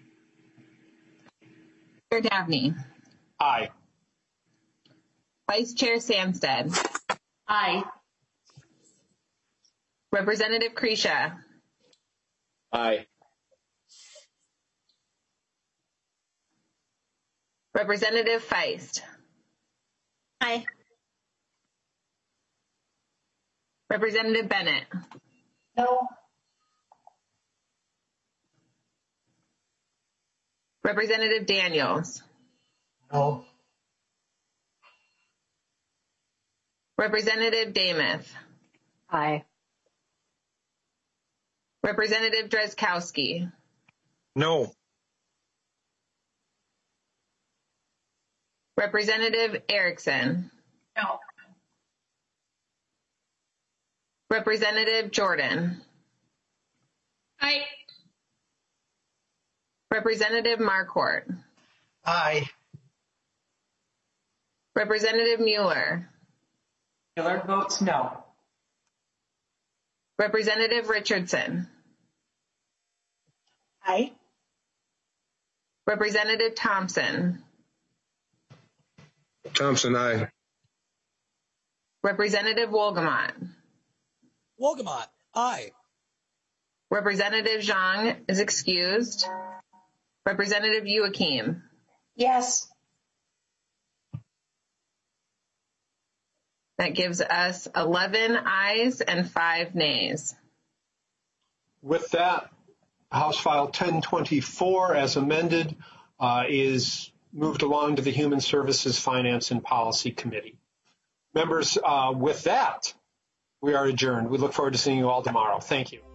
Chair Dabney. Aye. Vice Chair Samstead. Aye. Representative Kresha. Aye. Representative Feist. Aye. Representative Bennett. No. Representative Daniels. No. Representative Damath. Aye. Representative Drazkowski. No. Representative Erickson. No. Representative Jordan. Aye. Representative Marquardt. Aye. Representative Mueller. Mueller votes no. Representative Richardson. Aye. Representative Thompson. Thompson, aye. Representative Wolgamott. Wolgamott, aye. Representative Zhang is excused. Representative Youakim. Yes. That gives us 11 ayes and 5 nays. With that, House File 1024, as amended, is moved along to the Human Services, Finance, and Policy Committee. Members, with that, we are adjourned. We look forward to seeing you all tomorrow. Thank you.